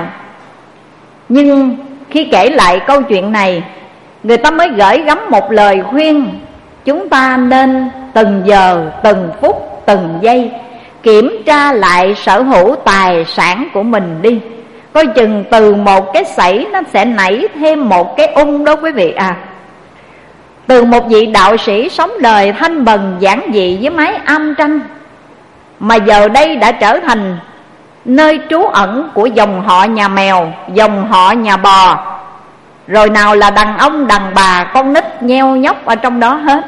Nhưng khi kể lại câu chuyện này, người ta mới gửi gắm một lời khuyên: chúng ta nên từng giờ, từng phút, từng giây kiểm tra lại sở hữu tài sản của mình đi. Coi chừng từ một cái sảy nó sẽ nảy thêm một cái ung đó quý vị à. Từ một vị đạo sĩ sống đời thanh bần giản dị với mái am tranh, mà giờ đây đã trở thành nơi trú ẩn của dòng họ nhà mèo, dòng họ nhà bò, rồi nào là đàn ông, đàn bà, con nít nheo nhóc ở trong đó hết.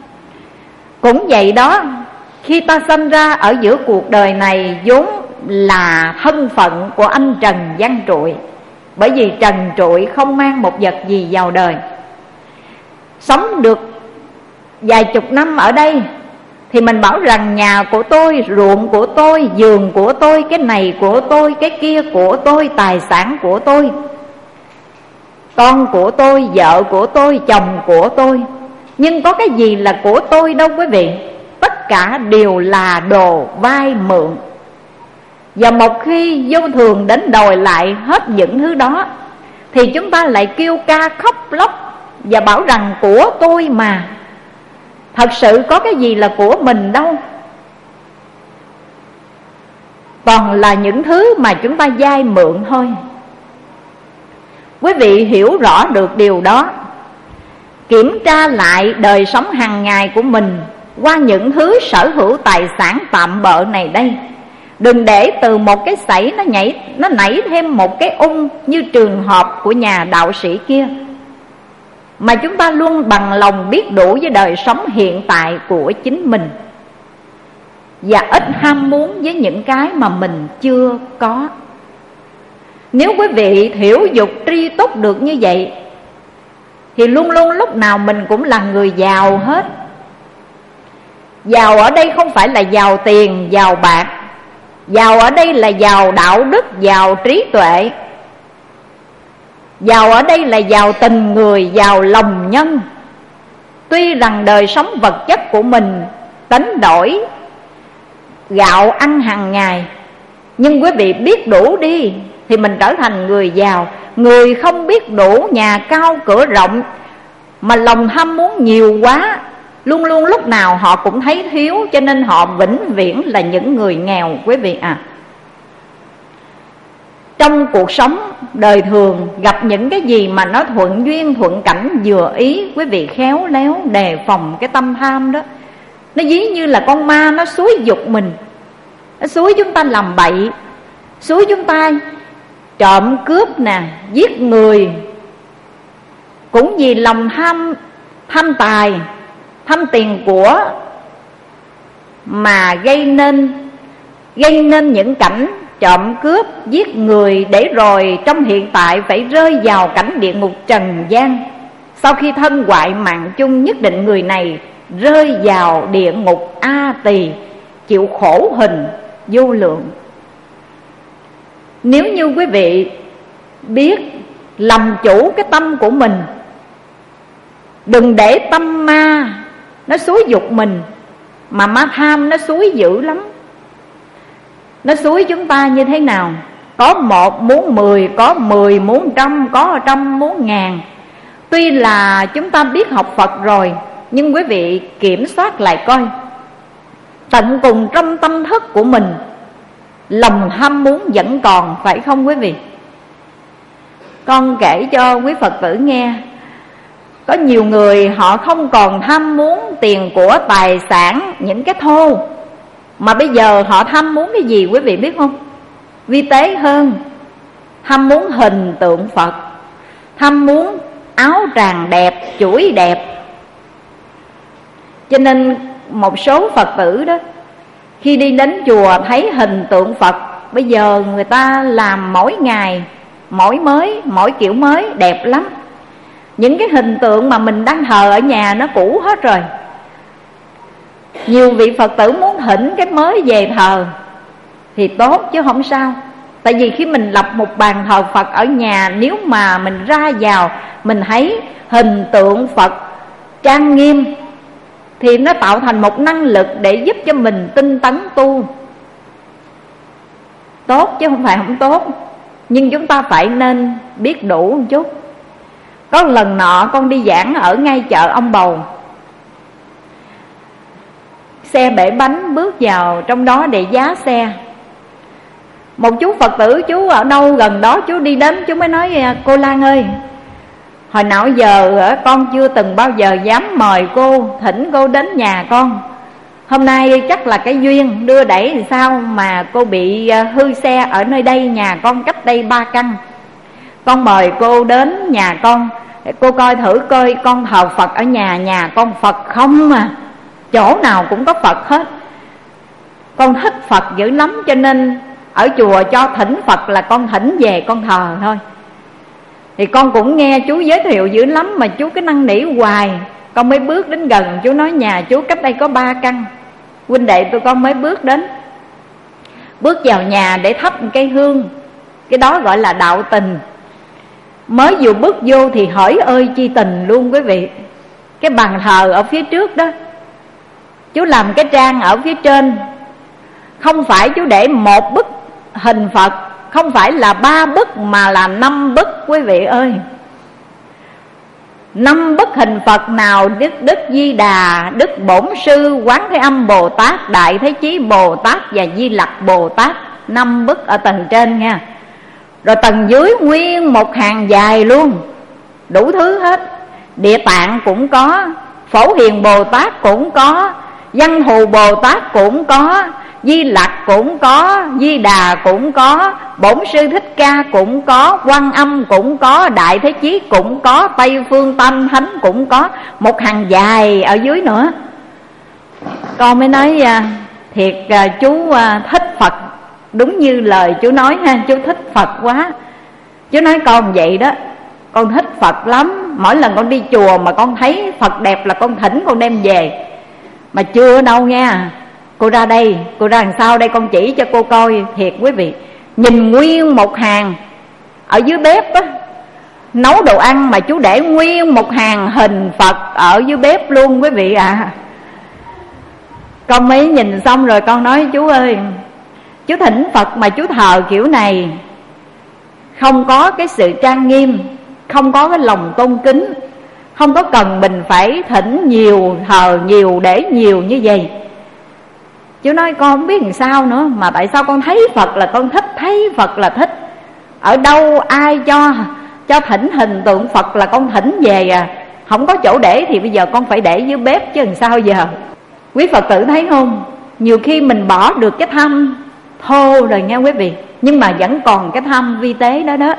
Cũng vậy đó, khi ta sinh ra ở giữa cuộc đời này vốn là thân phận của anh trần gian trụi, bởi vì trần trụi không mang một vật gì vào đời. Sống được vài chục năm ở đây thì mình bảo rằng nhà của tôi, ruộng của tôi, vườn của tôi, cái này của tôi, cái kia của tôi, tài sản của tôi, con của tôi, vợ của tôi, chồng của tôi. Nhưng có cái gì là của tôi đâu quý vị. Tất cả đều là đồ vay mượn. Và một khi vô thường đến đòi lại hết những thứ đó thì chúng ta lại kêu ca khóc lóc và bảo rằng của tôi mà. Thật sự có cái gì là của mình đâu. Toàn là những thứ mà chúng ta vay mượn thôi. Quý vị hiểu rõ được điều đó, kiểm tra lại đời sống hàng ngày của mình qua những thứ sở hữu tài sản tạm bợ này đây. Đừng để từ một cái sảy nó nhảy nó nảy thêm một cái ung như trường hợp của nhà đạo sĩ kia, mà chúng ta luôn bằng lòng biết đủ với đời sống hiện tại của chính mình, và ít ham muốn với những cái mà mình chưa có. Nếu quý vị thiểu dục tri túc được như vậy thì luôn luôn lúc nào mình cũng là người giàu hết. Giàu ở đây không phải là giàu tiền, giàu bạc. Giàu ở đây là giàu đạo đức, giàu trí tuệ. Giàu ở đây là giàu tình người, giàu lòng nhân. Tuy rằng đời sống vật chất của mình đánh đổi gạo ăn hàng ngày, nhưng quý vị biết đủ đi thì mình trở thành người giàu. Người không biết đủ, nhà cao cửa rộng mà lòng tham muốn nhiều quá, luôn luôn lúc nào họ cũng thấy thiếu, cho nên họ vĩnh viễn là những người nghèo quý vị à. Trong cuộc sống đời thường gặp những cái gì mà nó thuận duyên thuận cảnh vừa ý, quý vị khéo léo đề phòng cái tâm tham đó. Nó ví như là con ma nó xúi dục mình, nó xúi chúng ta làm bậy, xúi chúng ta trộm cướp nè, giết người, cũng vì lòng tham tham tài, tham tiền của mà gây nên gây nên những cảnh trộm cướp, giết người, để rồi trong hiện tại phải rơi vào cảnh địa ngục trần gian. Sau khi thân hoại mạng chung, nhất định người này rơi vào địa ngục A Tỳ, chịu khổ hình vô lượng. Nếu như quý vị biết làm chủ cái tâm của mình, đừng để tâm ma nó xúi dục mình. Mà ma tham nó xúi dữ lắm. Nó xúi chúng ta như thế nào? Có một muốn mười, có mười muốn trăm, có trăm muốn ngàn. Tuy là chúng ta biết học Phật rồi, nhưng quý vị kiểm soát lại coi, tận cùng trong tâm thức của mình, lòng ham muốn vẫn còn, phải không quý vị? Con kể cho quý Phật tử nghe, có nhiều người họ không còn tham muốn tiền của tài sản, những cái thô, mà bây giờ họ tham muốn cái gì quý vị biết không? Vi tế hơn, tham muốn hình tượng Phật, tham muốn áo tràng đẹp, chuỗi đẹp. Cho nên một số Phật tử đó, khi đi đến chùa thấy hình tượng Phật, bây giờ người ta làm mỗi ngày mỗi mới, mỗi kiểu mới, đẹp lắm. Những cái hình tượng mà mình đang thờ ở nhà nó cũ hết rồi. Nhiều vị Phật tử muốn thỉnh cái mới về thờ thì tốt chứ không sao. Tại vì khi mình lập một bàn thờ Phật ở nhà, nếu mà mình ra vào mình thấy hình tượng Phật trang nghiêm thì nó tạo thành một năng lực để giúp cho mình tinh tấn tu. Tốt chứ không phải không tốt, nhưng chúng ta phải nên biết đủ một chút. Có lần nọ con đi giảng ở ngay chợ Ông Bầu, xe bể bánh bước vào trong đó để giá xe. Một chú Phật tử, chú ở đâu gần đó, chú đi đến, chú mới nói: cô Lan ơi, hồi nào giờ con chưa từng bao giờ dám mời cô, thỉnh cô đến nhà con. Hôm nay chắc là cái duyên đưa đẩy thì sao mà cô bị hư xe ở nơi đây, nhà con cách đây ba căn. Con mời cô đến nhà con, cô coi thử coi con thờ Phật ở nhà, nhà con Phật không mà, chỗ nào cũng có Phật hết. Con thích Phật dữ lắm, cho nên ở chùa cho thỉnh Phật là con thỉnh về con thờ thôi. Thì con cũng nghe chú giới thiệu dữ lắm, mà chú cứ năn nỉ hoài. Con mới bước đến gần, chú nói nhà chú cách đây có ba căn. Huynh đệ tụi con mới bước đến, bước vào nhà để thắp một cây hương, cái đó gọi là đạo tình. Mới vừa bước vô thì hỡi ơi chi tình luôn quý vị. Cái bàn thờ ở phía trước đó, chú làm cái trang ở phía trên, không phải chú để một bức hình Phật, không phải là ba bức mà là năm bức quý vị ơi. Năm bức hình Phật nào Đức Đức Di Đà, Đức Bổn Sư, Quán Thế Âm Bồ Tát, Đại Thế Chí Bồ Tát và Di Lặc Bồ Tát. Năm bức ở tầng trên nha. Rồi tầng dưới nguyên một hàng dài luôn, đủ thứ hết. Địa Tạng cũng có, Phổ Hiền Bồ Tát cũng có, Văn Thù Bồ Tát cũng có, Di Lặc cũng có, Di Đà cũng có, Bổn Sư Thích Ca cũng có, Quan Âm cũng có, Đại Thế Chí cũng có, Tây Phương Tam Thánh cũng có, một hàng dài ở dưới nữa. Con mới nói thiệt chú thích Phật, đúng như lời chú nói ha, chú thích Phật quá. Chú nói con vậy đó, con thích Phật lắm. Mỗi lần con đi chùa mà con thấy Phật đẹp là con thỉnh, con đem về. Mà chưa đâu nha, cô ra đây, cô ra đằng sau đây con chỉ cho cô coi. Thiệt quý vị, nhìn nguyên một hàng ở dưới bếp á, nấu đồ ăn mà chú để nguyên một hàng hình Phật ở dưới bếp luôn quý vị à. Con mới nhìn xong rồi con nói: chú ơi, chú thỉnh Phật mà chú thờ kiểu này, không có cái sự trang nghiêm, không có cái lòng tôn kính, không có cần mình phải thỉnh nhiều, thờ nhiều, để nhiều như vậy. Chú nói con không biết làm sao nữa, mà tại sao con thấy Phật là con thích, thấy Phật là thích. Ở đâu ai cho cho thỉnh hình tượng Phật là con thỉnh về à. Không có chỗ để thì bây giờ con phải để dưới bếp chứ làm sao giờ. Quý Phật tử thấy không, nhiều khi mình bỏ được cái tham thô rồi nha quý vị, nhưng mà vẫn còn cái tham vi tế đó đó.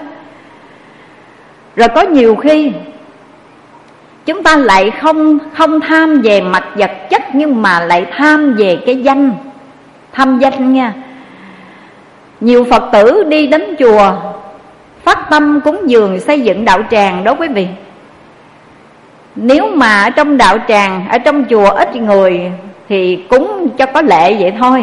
Rồi có nhiều khi chúng ta lại không không tham về mặt vật chất, nhưng mà lại tham về cái danh, tham danh nha. Nhiều Phật tử đi đến chùa phát tâm cúng dường xây dựng đạo tràng đó quý vị. Nếu mà ở trong đạo tràng, ở trong chùa ít người thì cúng cho có lệ vậy thôi.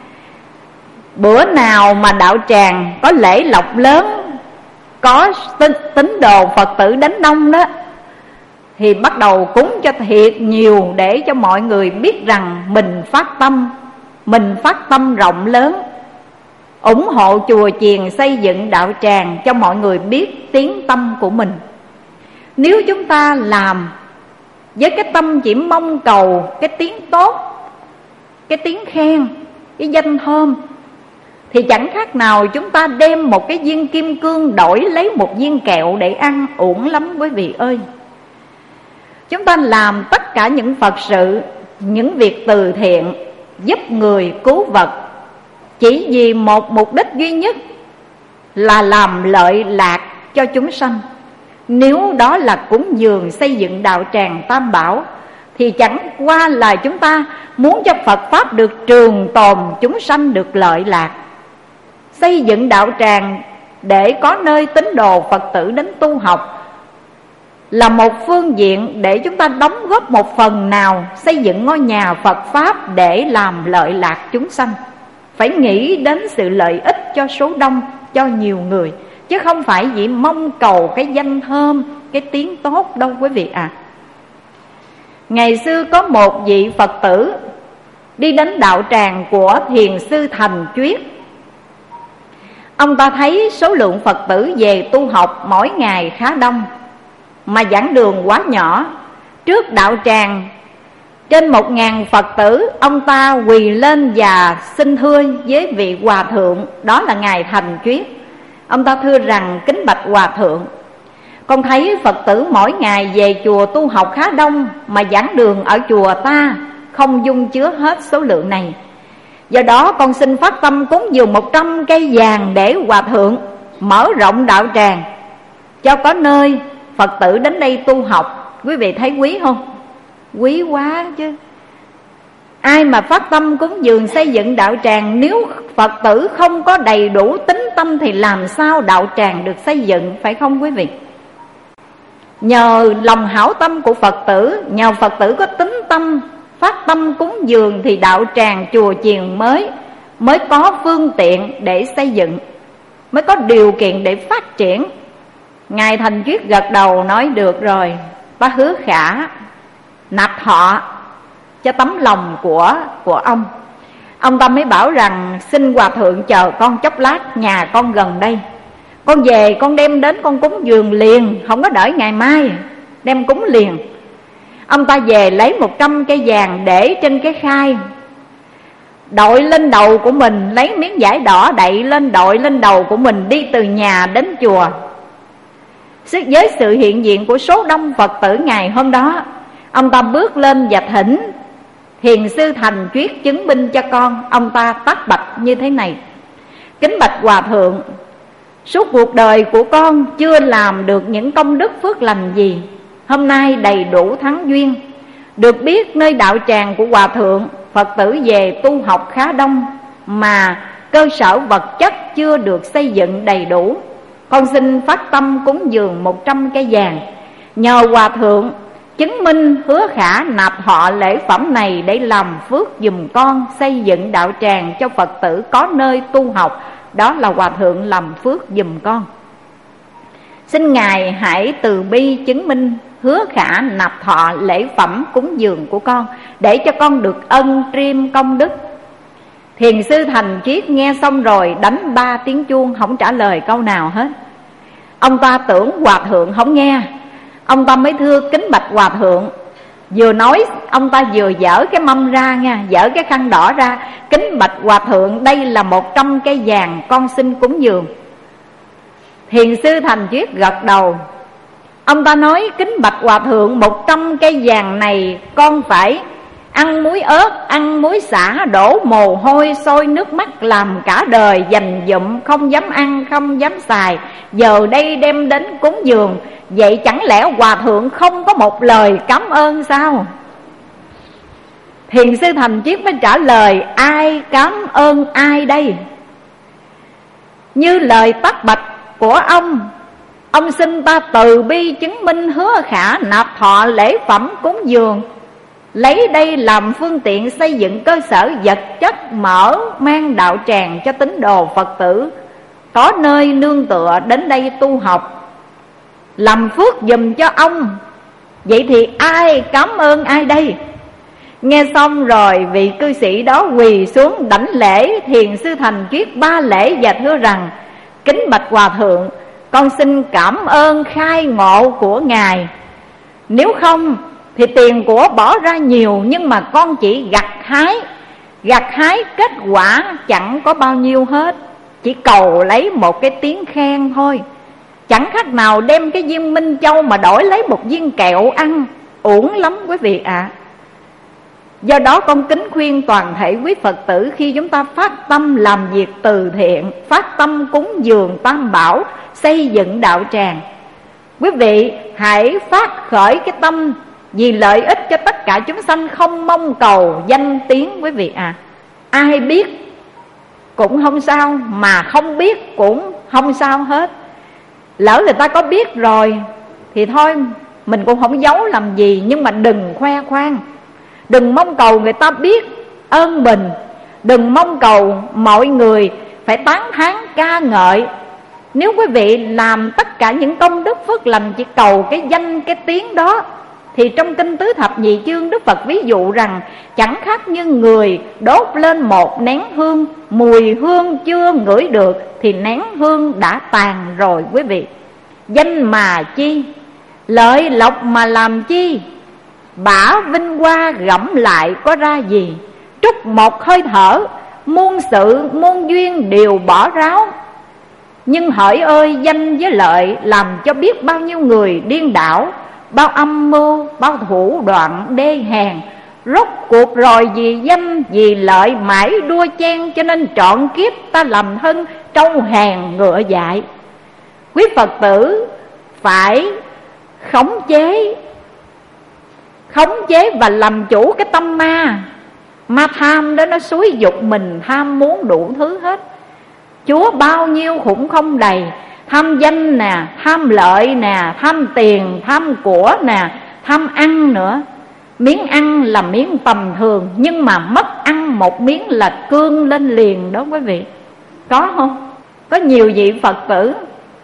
Bữa nào mà đạo tràng có lễ lộc lớn, có tín đồ Phật tử đến đông đó, thì bắt đầu cúng cho thiệt nhiều, để cho mọi người biết rằng mình phát tâm, mình phát tâm rộng lớn. ủng hộ chùa chiền xây dựng đạo tràng cho mọi người biết tiếng tâm của mình. Nếu chúng ta làm với cái tâm chỉ mong cầu cái tiếng tốt, cái tiếng khen, cái danh thơm, thì chẳng khác nào chúng ta đem một cái viên kim cương đổi lấy một viên kẹo để ăn, uổng lắm quý vị ơi. Chúng ta làm tất cả những Phật sự, những việc từ thiện, giúp người cứu vật, chỉ vì một mục đích duy nhất là làm lợi lạc cho chúng sanh. Nếu đó là cúng dường xây dựng đạo tràng Tam Bảo, thì chẳng qua là chúng ta muốn cho Phật Pháp được trường tồn, chúng sanh được lợi lạc. Xây dựng đạo tràng để có nơi tín đồ Phật tử đến tu học là một phương diện để chúng ta đóng góp một phần nào xây dựng ngôi nhà Phật Pháp để làm lợi lạc chúng sanh. Phải nghĩ đến sự lợi ích cho số đông, cho nhiều người, chứ không phải chỉ mong cầu cái danh thơm, cái tiếng tốt đâu quý vị ạ. À. Ngày xưa có một vị Phật tử đi đến đạo tràng của Thiền sư Thành Chuyết. Ông ta thấy số lượng Phật tử về tu học mỗi ngày khá đông, mà giảng đường quá nhỏ. Trước đạo tràng trên một ngàn Phật tử, ông ta quỳ lên và xin thưa với vị hòa thượng, đó là ngài Thành Chuyết. Ông ta thưa rằng: kính bạch hòa thượng, con thấy Phật tử mỗi ngày về chùa tu học khá đông, mà giảng đường ở chùa ta không dung chứa hết số lượng này. Do đó con xin phát tâm cúng dường một trăm cây vàng để hòa thượng mở rộng đạo tràng, cho có nơi Phật tử đến đây tu học. Quý vị thấy quý không? Quý quá chứ. Ai mà phát tâm cúng dường xây dựng đạo tràng, nếu Phật tử không có đầy đủ tín tâm thì làm sao đạo tràng được xây dựng, phải không quý vị? Nhờ lòng hảo tâm của Phật tử, nhờ Phật tử có tín tâm phát tâm cúng dường thì đạo tràng chùa chiền mới mới có phương tiện để xây dựng, mới có điều kiện để phát triển. Ngài Thành Chuyết gật đầu nói: được rồi, ta hứa khả nạp họ cho tấm lòng của của ông. Ông ta mới bảo rằng: xin hòa thượng chờ con chốc lát, nhà con gần đây, con về con đem đến con cúng dường liền, không có đợi ngày mai, đem cúng liền. Ông ta về lấy một trăm cây vàng để trên cái khai, đội lên đầu của mình, lấy miếng vải đỏ đậy lên, đội lên đầu của mình, đi từ nhà đến chùa. Với sự hiện diện của số đông Phật tử ngày hôm đó, ông ta bước lên và thỉnh Thiền sư Thành Chuyết chứng minh cho con. Ông ta tác bạch như thế này: kính bạch hòa thượng, suốt cuộc đời của con chưa làm được những công đức phước lành gì. Hôm nay đầy đủ thắng duyên, được biết nơi đạo tràng của hòa thượng Phật tử về tu học khá đông, mà cơ sở vật chất chưa được xây dựng đầy đủ. Con xin phát tâm cúng dường một trăm cây vàng, nhờ hòa thượng chứng minh hứa khả nạp họ lễ phẩm này để làm phước giùm con, xây dựng đạo tràng cho Phật tử có nơi tu học. Đó là hòa thượng làm phước giùm con. Xin ngài hãy từ bi chứng minh hứa khả nạp thọ lễ phẩm cúng dường của con, để cho con được ân triêm công đức. Thiền sư Thành Chuyết nghe xong rồi đánh ba tiếng chuông, không trả lời câu nào hết. Ông ta tưởng hòa thượng không nghe, ông ta mới thưa: kính bạch hòa thượng. Vừa nói ông ta vừa dở cái mâm ra nha, dở cái khăn đỏ ra: kính bạch hòa thượng, đây là một trăm cây vàng, con xin cúng dường. Thiền sư Thành Chuyết gật đầu. Ông ta nói: kính bạch hòa thượng, một trăm cây vàng này con phải ăn muối ớt, ăn muối xả, đổ mồ hôi, sôi nước mắt, làm cả đời dành dụm, không dám ăn, không dám xài. Giờ đây đem đến cúng dường, vậy chẳng lẽ hòa thượng không có một lời cảm ơn sao? Thiền sư Thành Chuyết mới trả lời: ai cảm ơn ai đây? Như lời tắc bạch của ông, ông xin ta từ bi chứng minh hứa khả nạp thọ lễ phẩm cúng dường, lấy đây làm phương tiện xây dựng cơ sở vật chất, mở mang đạo tràng cho tín đồ Phật tử có nơi nương tựa đến đây tu học, làm phước giùm cho ông. Vậy thì ai cảm ơn ai đây? Nghe xong rồi vị cư sĩ đó quỳ xuống đảnh lễ Thiền sư Thành Kiết ba lễ và thưa rằng: kính bạch hòa thượng, con xin cảm ơn khai ngộ của ngài. Nếu không thì tiền của bỏ ra nhiều, nhưng mà con chỉ gặt hái Gặt hái kết quả chẳng có bao nhiêu hết, chỉ cầu lấy một cái tiếng khen thôi. Chẳng khác nào đem cái viên minh châu mà đổi lấy một viên kẹo ăn, uổng lắm quý vị ạ. à. Do đó con kính khuyên toàn thể quý Phật tử, khi chúng ta phát tâm làm việc từ thiện, phát tâm cúng dường tam bảo, xây dựng đạo tràng, quý vị hãy phát khởi cái tâm vì lợi ích cho tất cả chúng sanh, không mong cầu danh tiếng quý vị à. Ai biết cũng không sao, mà không biết cũng không sao hết. Lỡ người ta có biết rồi thì thôi, mình cũng không giấu làm gì. Nhưng mà đừng khoe khoang, đừng mong cầu người ta biết ơn mình, đừng mong cầu mọi người phải tán thán ca ngợi. Nếu quý vị làm tất cả những công đức phước lành chỉ cầu cái danh cái tiếng đó, thì trong kinh Tứ Thập Nhị Chương Đức Phật ví dụ rằng chẳng khác như người đốt lên một nén hương, mùi hương chưa ngửi được thì nén hương đã tàn rồi quý vị. Danh mà chi, lợi lộc mà làm chi, bả vinh hoa gẫm lại có ra gì. Trút một hơi thở, muôn sự muôn duyên đều bỏ ráo. Nhưng hỡi ơi, danh với lợi làm cho biết bao nhiêu người điên đảo, bao âm mưu, bao thủ đoạn đê hèn. Rốt cuộc rồi vì danh vì lợi mãi đua chen, cho nên trọn kiếp ta làm thân trâu hèn ngựa dại. Quý Phật tử phải khống chế Khống chế và làm chủ cái tâm ma. Ma tham đó nó xúi dục mình tham muốn đủ thứ hết. Chúa bao nhiêu cũng không đầy. Tham danh nè, tham lợi nè, tham tiền, tham của nè, tham ăn nữa. Miếng ăn là miếng tầm thường, nhưng mà mất ăn một miếng là cương lên liền đó quý vị. Có không? Có nhiều vị Phật tử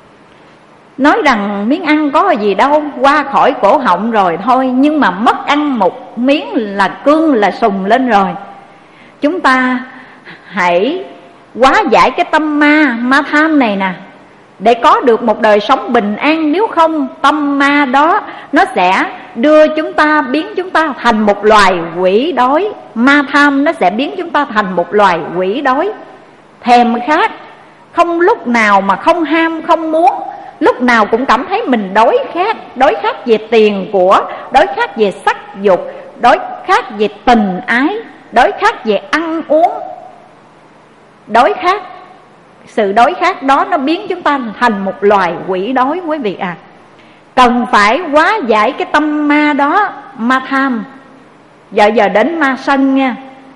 nói rằng miếng ăn có gì đâu, qua khỏi cổ họng rồi thôi. Nhưng mà mất ăn một miếng là cương là sùng lên rồi. Chúng ta hãy hóa giải cái tâm ma, ma tham này nè, để có được một đời sống bình an. Nếu không, tâm ma đó nó sẽ đưa chúng ta, biến chúng ta thành một loài quỷ đói. Ma tham nó sẽ biến chúng ta thành một loài quỷ đói, thèm khát, không lúc nào mà không ham, không muốn. Lúc nào cũng cảm thấy mình đói khát. Đói khát về tiền của, đói khát về sắc dục, đói khát về tình ái, đói khát về ăn uống. Đói khát, sự đói khát đó nó biến chúng ta thành một loài quỷ đói quý vị à. Cần phải hóa giải cái tâm ma đó, ma tham. Giờ giờ đến ma sân nha.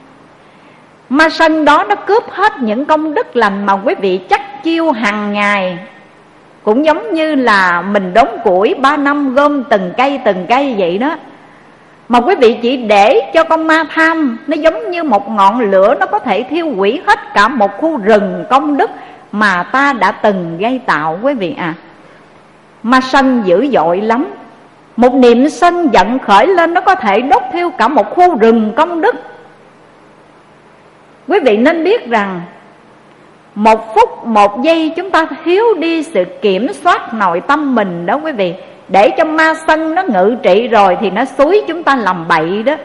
Ma sân đó nó cướp hết những công đức lành mà quý vị chắc chiêu hàng ngày. Cũng giống như là mình đốn củi ba năm gom từng cây từng cây vậy đó. Mà quý vị chỉ để cho con ma tham nó giống như một ngọn lửa, nó có thể thiêu hủy hết cả một khu rừng công đức mà ta đã từng gây tạo quý vị à. Ma sân dữ dội lắm. Một niệm sân giận khởi lên, nó có thể đốt thiêu cả một khu rừng công đức. Quý vị nên biết rằng một phút một giây chúng ta thiếu đi sự kiểm soát nội tâm mình đó quý vị. Để cho ma sân nó ngự trị rồi thì nó xúi chúng ta làm bậy đó.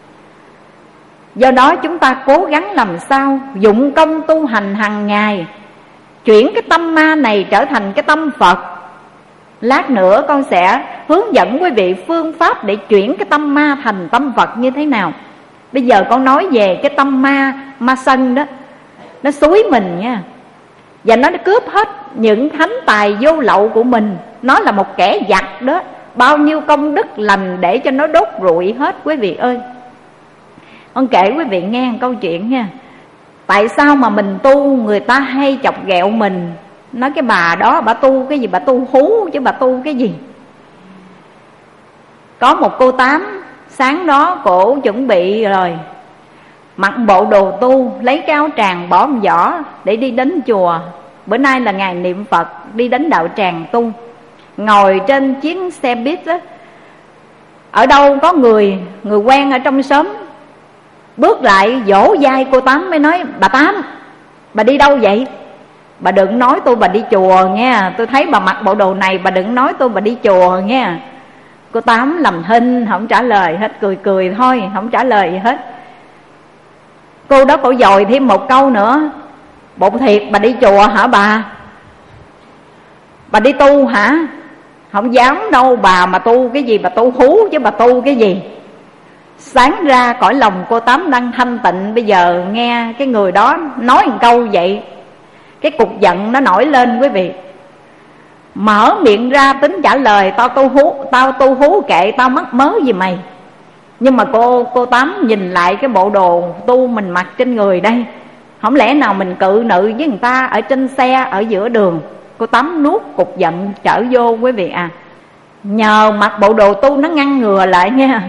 Do đó chúng ta cố gắng làm sao dụng công tu hành hàng ngày, chuyển cái tâm ma này trở thành cái tâm Phật. Lát nữa con sẽ hướng dẫn quý vị phương pháp để chuyển cái tâm ma thành tâm Phật như thế nào. Bây giờ con nói về cái tâm ma, ma sân đó. Nó xúi mình nha, và nó cướp hết những thánh tài vô lậu của mình. Nó là một kẻ giặc đó. Bao nhiêu công đức lành để cho nó đốt rụi hết quý vị ơi. Con kể quý vị nghe một câu chuyện nha. Tại sao mà mình tu người ta hay chọc ghẹo mình, nói cái bà đó bà tu cái gì, bà tu hú chứ bà tu cái gì. Có một cô Tám, sáng đó cổ chuẩn bị rồi, mặc bộ đồ tu, lấy cái áo tràng bỏ một giỏ để đi đến chùa. Bữa nay là ngày niệm Phật, đi đến đạo tràng tu. Ngồi trên chiếc xe buýt đó, ở đâu có người người quen ở trong xóm Bước lại vỗ vai cô Tám mới nói: bà Tám, bà đi đâu vậy? Bà đừng nói tôi bà đi chùa nha. Tôi thấy bà mặc bộ đồ này, bà đừng nói tôi bà đi chùa nha. Cô Tám làm thinh, không trả lời hết, cười cười thôi, không trả lời gì hết. Cô đó cổ dòi thêm một câu nữa: bộ thiệt bà đi chùa hả bà? Bà đi tu hả? Không dám đâu bà, mà tu cái gì bà tu hú chứ bà tu cái gì. Sáng ra cõi lòng cô Tám đang thanh tịnh, bây giờ nghe cái người đó nói một câu vậy, cái cục giận nó nổi lên quý vị. Mở miệng ra tính trả lời: tao tu hú, tao tu hú kệ, tao mắc mớ gì mày. Nhưng mà cô cô Tám nhìn lại cái bộ đồ tu mình mặc trên người đây, không lẽ nào mình cự nữ với người ta ở trên xe, ở giữa đường. Cô Tám nuốt cục giận trở vô quý vị à. Nhờ mặc bộ đồ tu nó ngăn ngừa lại nha.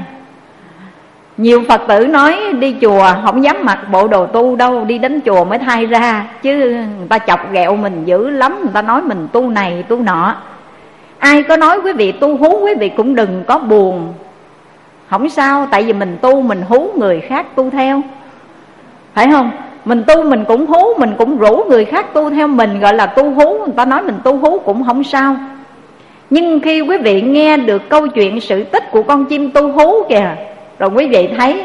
Nhiều Phật tử nói đi chùa không dám mặc bộ đồ tu đâu, đi đến chùa mới thay ra, chứ người ta chọc ghẹo mình dữ lắm, người ta nói mình tu này tu nọ. Ai có nói quý vị tu hú, quý vị cũng đừng có buồn, không sao. Tại vì mình tu mình hú, người khác tu theo, phải không? Mình tu mình cũng hú, mình cũng rủ người khác tu theo mình, gọi là tu hú. Người ta nói mình tu hú cũng không sao. Nhưng khi quý vị nghe được câu chuyện sự tích của con chim tu hú kìa, rồi quý vị thấy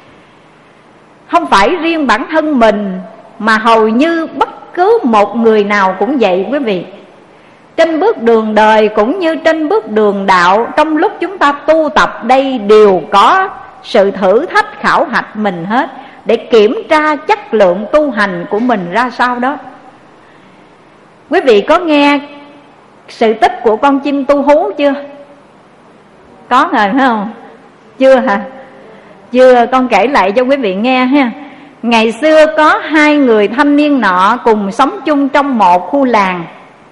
không phải riêng bản thân mình, mà hầu như bất cứ một người nào cũng vậy quý vị. Trên bước đường đời cũng như trên bước đường đạo, trong lúc chúng ta tu tập đây đều có sự thử thách khảo hạch mình hết, để kiểm tra chất lượng tu hành của mình ra sao đó. Quý vị có nghe sự tích của con chim tu hú chưa? Có rồi phải không? Chưa hả? Chưa, con kể lại cho quý vị nghe ha. Ngày xưa có hai người thanh niên nọ cùng sống chung trong một khu làng.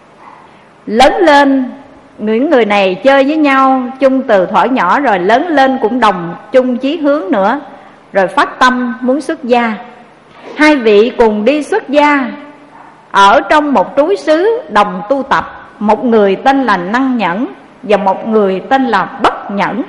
Lớn lên, những người này chơi với nhau chung từ thuở nhỏ, rồi lớn lên cũng đồng chung chí hướng nữa, rồi phát tâm muốn xuất gia. Hai vị cùng đi xuất gia ở trong một trúi xứ đồng tu tập. Một người tên là Năng Nhẫn và một người tên là Bất Nhẫn.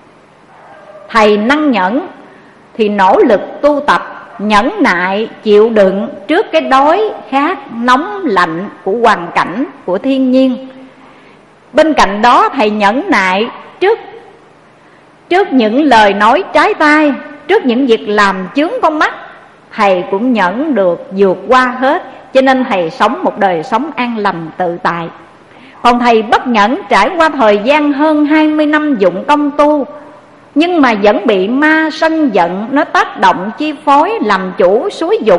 Thầy Năng Nhẫn thì nỗ lực tu tập, nhẫn nại chịu đựng trước cái đói khát nóng lạnh của hoàn cảnh của thiên nhiên. Bên cạnh đó thầy nhẫn nại trước trước những lời nói trái tai, trước những việc làm chướng con mắt, thầy cũng nhẫn được vượt qua hết. Cho nên thầy sống một đời sống an lành tự tại. Còn thầy Bất Nhẫn trải qua thời gian hơn hai mươi năm dụng công tu, nhưng mà vẫn bị ma sân giận nó tác động chi phối, làm chủ xúi dục.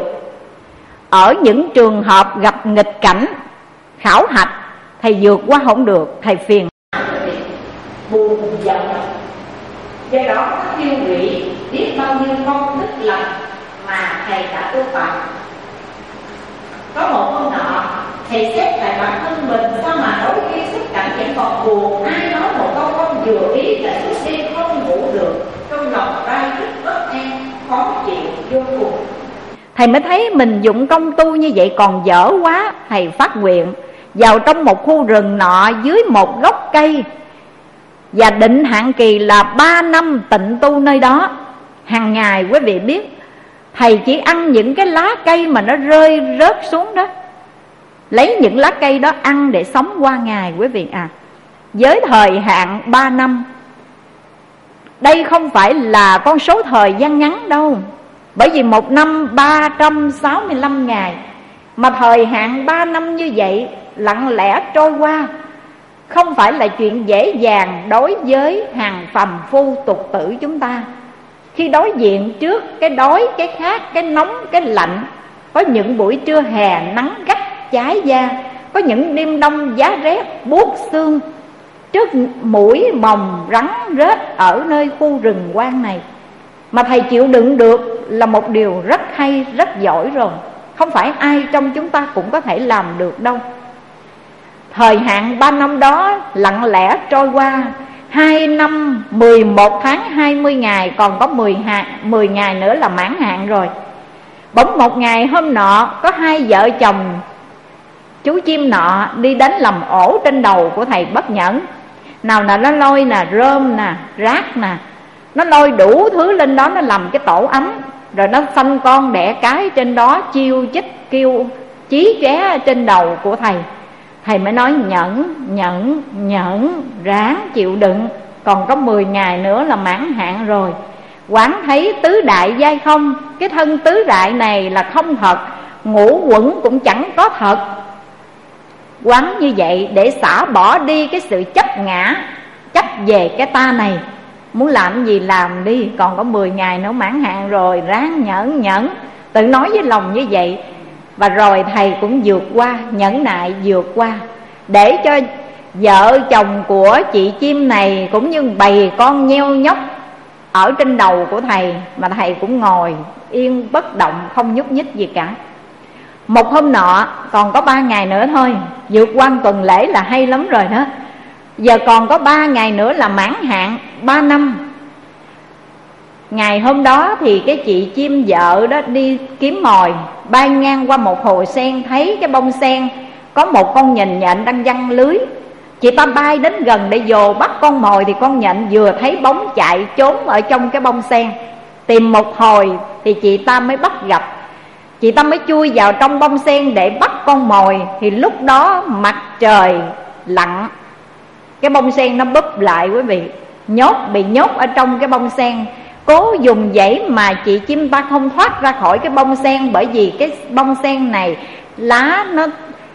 Ở những trường hợp gặp nghịch cảnh khảo hạch, thầy vượt qua không được, thầy phiền buồn giận, do đó nó tiêu hủy biết bao nhiêu công đức lành mà thầy đã tu tập. Có một hôm nọ, thầy xét lại bản thân mình, sao mà đôi khi xuất cảnh vẫn còn buồn. Ai nói một câu không vừa ý là suốt đêm không ngủ được, trong lòng rai rứt bất an, khó chịu vô cùng. Thầy mới thấy mình dụng công tu như vậy còn dở quá. Thầy phát nguyện vào trong một khu rừng nọ dưới một gốc cây, và định hạn kỳ là ba năm tịnh tu nơi đó. Hàng ngày quý vị biết, thầy chỉ ăn những cái lá cây mà nó rơi rớt xuống đó, lấy những lá cây đó ăn để sống qua ngày quý vị à. Với thời hạn ba năm, đây không phải là con số thời gian ngắn đâu, bởi vì một năm ba trăm sáu mươi lăm ngày, mà thời hạn ba năm như vậy lặng lẽ trôi qua, không phải là chuyện dễ dàng đối với hàng phàm phu tục tử chúng ta. Khi đối diện trước cái đói, cái khát, cái nóng, cái lạnh, có những buổi trưa hè nắng gắt cháy da, có những đêm đông giá rét buốt xương, trước mũi mồng rắn rết ở nơi khu rừng hoang này, mà thầy chịu đựng được là một điều rất hay, rất giỏi rồi. Không phải ai trong chúng ta cũng có thể làm được đâu. Thời hạn ba năm đó lặng lẽ trôi qua. Hai năm mười một tháng hai mươi ngày, còn có mười ngày nữa là mãn hạn rồi. Bỗng một ngày hôm nọ, có hai vợ chồng chú chim nọ đi đến làm ổ trên đầu của thầy Bất Nhẫn. Nào là nó lôi nè, rơm nè, rác nè, nó lôi đủ thứ lên đó, nó làm cái tổ ấm. rồi nó sanh con đẻ cái trên đó, chiêu chích kêu chí chóe trên đầu của thầy. Thầy mới nói nhẫn, nhẫn, nhẫn, ráng chịu đựng, còn có mười ngày nữa là mãn hạn rồi. Quán thấy tứ đại giai không, cái thân tứ đại này là không thật, ngũ quẩn cũng chẳng có thật. Quán như vậy để xả bỏ đi cái sự chấp ngã, chấp về cái ta này. Muốn làm gì làm đi, còn có mười ngày nữa mãn hạn rồi, ráng nhẫn nhẫn, tự nói với lòng như vậy. Và rồi thầy cũng vượt qua, nhẫn nại vượt qua, để cho vợ chồng của chị chim này cũng như bầy con nheo nhóc ở trên đầu của thầy, mà thầy cũng ngồi yên bất động, không nhúc nhích gì cả. Một hôm nọ, còn có ba ngày nữa thôi, vượt qua tuần lễ là hay lắm rồi đó. Giờ còn có ba ngày nữa là mãn hạn ba năm. Ngày hôm đó thì cái chị chim vợ đó đi kiếm mồi, bay ngang qua một hồ sen, thấy cái bông sen có một con nhện nhện đang giăng lưới. Chị ta bay đến gần để dồ bắt con mồi, thì con nhện vừa thấy bóng chạy trốn ở trong cái bông sen. Tìm một hồi thì chị ta mới bắt gặp. Chị ta mới chui vào trong bông sen để bắt con mồi. Thì lúc đó mặt trời lặn, cái bông sen nó búp lại quý vị, nhốt, bị nhốt ở trong cái bông sen. Cố dùng dãy mà chị chim ta không thoát ra khỏi cái bông sen, bởi vì cái bông sen này lá nó,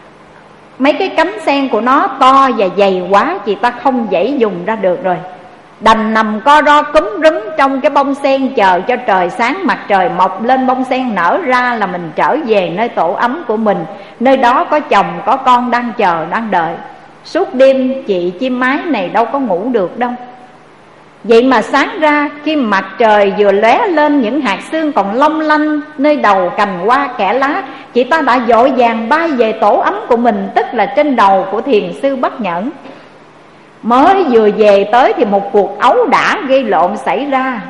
mấy cái cánh sen của nó to và dày quá, chị ta không dãy dùng ra được rồi. Đành nằm co ro cúm rúm trong cái bông sen, chờ cho trời sáng, mặt trời mọc lên, bông sen nở ra là mình trở về nơi tổ ấm của mình. Nơi đó có chồng có con đang chờ đang đợi. Suốt đêm chị chim mái này đâu có ngủ được đâu. Vậy mà sáng ra, khi mặt trời vừa lóe lên, những hạt sương còn long lanh nơi đầu cành hoa kẽ lá, chị ta đã vội vàng bay về tổ ấm của mình, tức là trên đầu của thiền sư Bất Nhẫn. Mới vừa về tới thì một cuộc ấu đả gây lộn xảy ra.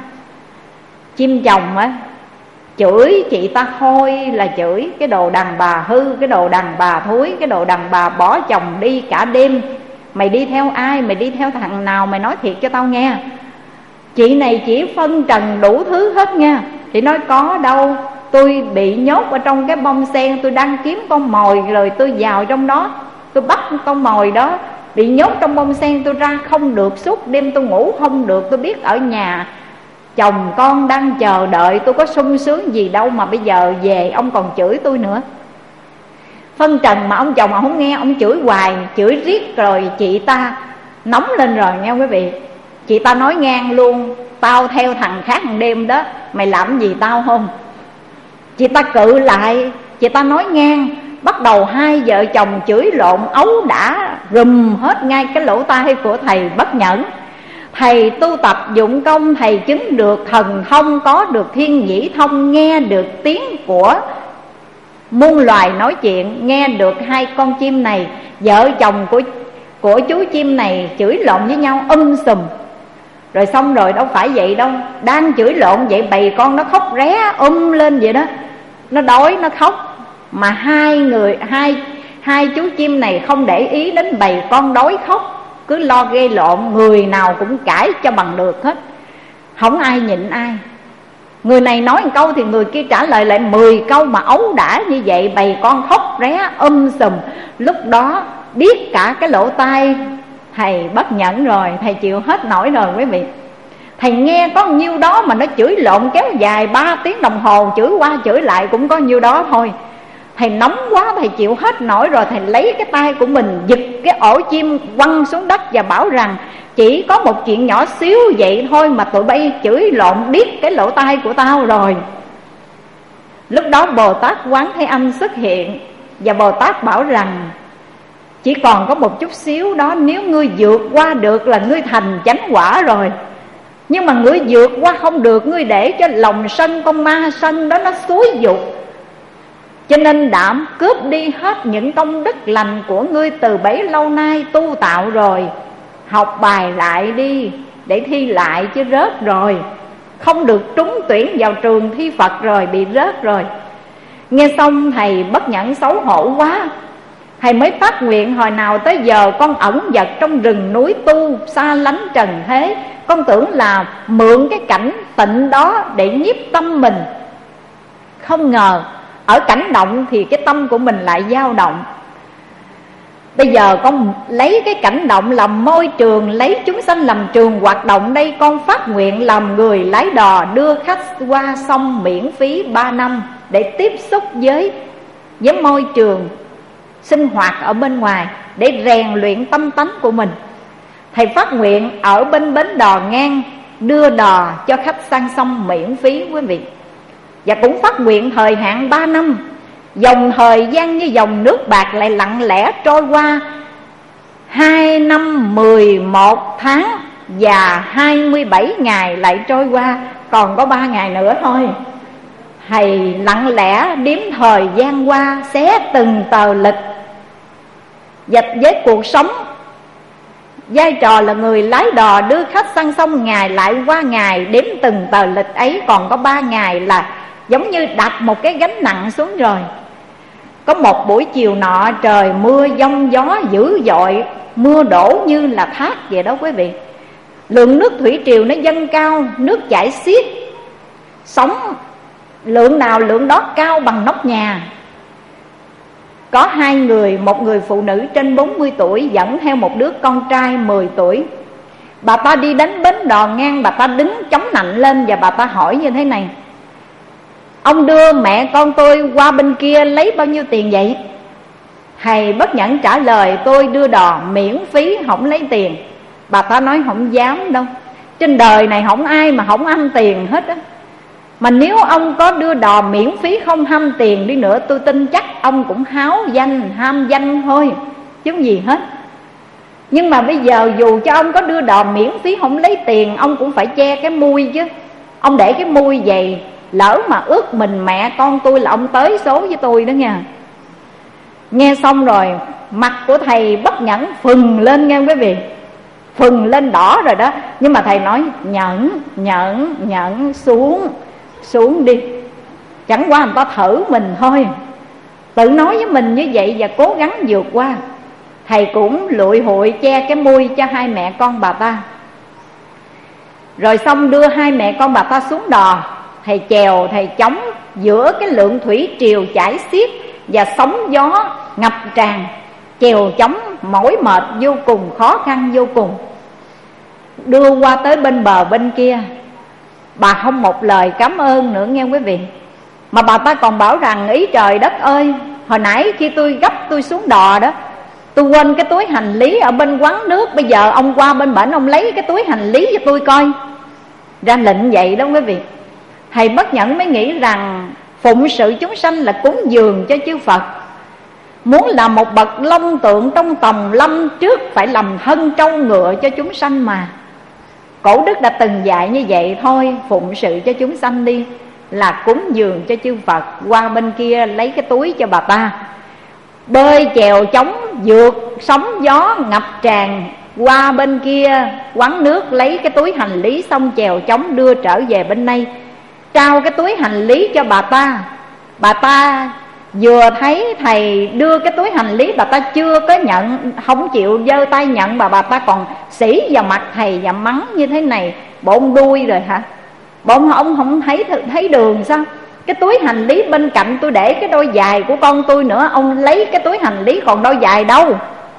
Chim chồng á chửi chị ta thôi là chửi, cái đồ đàn bà hư, cái đồ đàn bà thúi, cái đồ đàn bà bỏ chồng đi cả đêm. Mày đi theo ai, mày đi theo thằng nào, mày nói thiệt cho tao nghe. Chị này chỉ phân trần đủ thứ hết nha. Chị nói có đâu, tôi bị nhốt ở trong cái bông sen, tôi đang kiếm con mồi, rồi tôi vào trong đó, tôi bắt con mồi đó. Bị nhốt trong bông sen, tôi ra không được, suốt đêm tôi ngủ không được. Tôi biết ở nhà chồng con đang chờ đợi, tôi có sung sướng gì đâu mà bây giờ về ông còn chửi tôi nữa. Phân trần mà ông chồng mà không nghe, ông chửi hoài, chửi riết. Rồi chị ta nóng lên rồi nghe quý vị. Chị ta nói ngang luôn, tao theo thằng khác một đêm đó, mày làm gì tao không? Chị ta cự lại, chị ta nói ngang. Bắt đầu hai vợ chồng chửi lộn ấu đả rùm hết ngay cái lỗ tai của thầy Bất Nhẫn. Thầy tu tập dụng công, thầy chứng được thần thông, có được thiên nhĩ thông, nghe được tiếng của muôn loài nói chuyện, nghe được hai con chim này, vợ chồng của của chú chim này chửi lộn với nhau um sùm. Rồi xong rồi đâu phải vậy đâu, đang chửi lộn vậy bầy con nó khóc ré um lên vậy đó, nó đói nó khóc. Mà hai người hai hai chú chim này không để ý đến bầy con đói khóc, cứ lo gây lộn, người nào cũng cãi cho bằng được hết, không ai nhịn ai. Người này nói một câu thì người kia trả lời lại mười câu, mà ấu đả như vậy, bầy con khóc ré um sùm. Lúc đó biết cả cái lỗ tai thầy Bất Nhẫn rồi, thầy chịu hết nổi rồi quý vị. Thầy nghe có nhiêu đó mà nó chửi lộn kéo dài ba tiếng đồng hồ, chửi qua chửi lại cũng có nhiêu đó thôi. Thầy nóng quá, thầy chịu hết nổi rồi. Thầy lấy cái tay của mình giật cái ổ chim quăng xuống đất và bảo rằng chỉ có một chuyện nhỏ xíu vậy thôi mà tụi bay chửi lộn điếc cái lỗ tai của tao rồi. Lúc đó Bồ Tát Quán Thế Âm xuất hiện, và Bồ Tát bảo rằng chỉ còn có một chút xíu đó, nếu ngươi vượt qua được là ngươi thành chánh quả rồi. Nhưng mà ngươi vượt qua không được, ngươi để cho lòng sân, con ma sân đó nó xúi dục, cho nên đã cướp đi hết những công đức lành của ngươi từ bấy lâu nay tu tạo rồi. Học bài lại đi để thi lại chứ rớt rồi, không được trúng tuyển vào trường thi Phật rồi, bị rớt rồi. Nghe xong thầy Bất Nhẫn xấu hổ quá. Thầy mới phát nguyện hồi nào tới giờ con ẩn dật trong rừng núi tu, xa lánh trần thế. Con tưởng là mượn cái cảnh tịnh đó để nhiếp tâm mình, Không ngờ ở cảnh động thì cái tâm của mình lại dao động. Bây giờ con lấy cái cảnh động làm môi trường, lấy chúng sanh làm trường hoạt động. Đây con phát nguyện làm người lái đò, đưa khách qua sông miễn phí ba năm, để tiếp xúc với, với môi trường sinh hoạt ở bên ngoài, để rèn luyện tâm tánh của mình. Thầy phát nguyện ở bên bến đò ngang, đưa đò cho khách sang sông miễn phí quý vị. Và cũng phát nguyện thời hạn ba năm. Dòng thời gian như dòng nước bạc lại lặng lẽ trôi qua. Hai năm mười một tháng và hai mươi bảy ngày lại trôi qua. Còn có ba ngày nữa thôi. Thầy lặng lẽ đếm thời gian qua, xé từng tờ lịch. Và với cuộc sống, vai trò là người lái đò đưa khách sang sông, ngày lại qua ngày, đếm từng tờ lịch ấy. Còn có ba ngày là giống như đặt một cái gánh nặng xuống rồi. Có một buổi chiều nọ, trời mưa giông gió dữ dội, mưa đổ như là thác vậy đó quý vị. Lượng nước thủy triều nó dâng cao, nước chảy xiết, sóng lượng nào lượng đó cao bằng nóc nhà. Có hai người, một người phụ nữ trên bốn mươi tuổi dẫn theo một đứa con trai mười tuổi. Bà ta đi đến bến đò ngang, bà ta đứng chống nạnh lên và bà ta hỏi như thế này: ông đưa mẹ con tôi qua bên kia lấy bao nhiêu tiền vậy? Thầy bất nhẫn trả lời: tôi đưa đò miễn phí, không lấy tiền. Bà ta nói: không dám đâu, trên đời này không ai mà không ăn tiền hết á. Mà nếu ông có đưa đò miễn phí không ham tiền đi nữa, tôi tin chắc ông cũng háo danh, ham danh thôi, chứ không gì hết. Nhưng mà bây giờ dù cho ông có đưa đò miễn phí không lấy tiền, ông cũng phải che cái mui chứ. Ông để cái mui vậy, lỡ mà ước mình mẹ con tôi là ông tới số với tôi đó nha. Nghe xong rồi mặt của thầy bất nhẫn phừng lên nghe quý vị, phừng lên đỏ rồi đó. Nhưng mà thầy nói: nhẫn, nhẫn, nhẫn, xuống, xuống đi. Chẳng qua người ta thử mình thôi, tự nói với mình như vậy và cố gắng vượt qua. Thầy cũng lụi hụi che cái mui cho hai mẹ con bà ta. Rồi xong đưa hai mẹ con bà ta xuống đò. Thầy chèo, thầy chống giữa cái lượng thủy triều chảy xiết và sóng gió ngập tràn. Chèo chống mỏi mệt vô cùng, khó khăn vô cùng. Đưa qua tới bên bờ bên kia, bà không một lời cảm ơn nữa nghe quý vị. Mà bà ta còn bảo rằng: ý trời đất ơi, hồi nãy khi tôi gấp tôi xuống đò đó, tôi quên cái túi hành lý ở bên quán nước. Bây giờ ông qua bên bển ông lấy cái túi hành lý cho tôi coi. Ra lệnh vậy đó quý vị. Thầy bất nhẫn mới nghĩ rằng phụng sự chúng sanh là cúng dường cho chư Phật. Muốn làm một bậc long tượng trong tòng lâm, trước phải làm thân trâu ngựa cho chúng sanh mà. Cổ đức đã từng dạy như vậy thôi. Phụng sự cho chúng sanh đi, là cúng dường cho chư Phật. Qua bên kia lấy cái túi cho bà ta, bơi chèo chống vượt sóng gió ngập tràn. Qua bên kia quán nước lấy cái túi hành lý, xong chèo chống đưa trở về bên đây, trao cái túi hành lý cho bà ta. Bà ta vừa thấy thầy đưa cái túi hành lý, bà ta chưa có nhận, không chịu giơ tay nhận, mà bà ta còn xỉ vào mặt thầy và mắng như thế này: bộ ông đuôi rồi hả? Bộ ông, ông không thấy thấy đường sao? Cái túi hành lý bên cạnh tôi để cái đôi giày của con tôi nữa, ông lấy cái túi hành lý còn đôi giày đâu?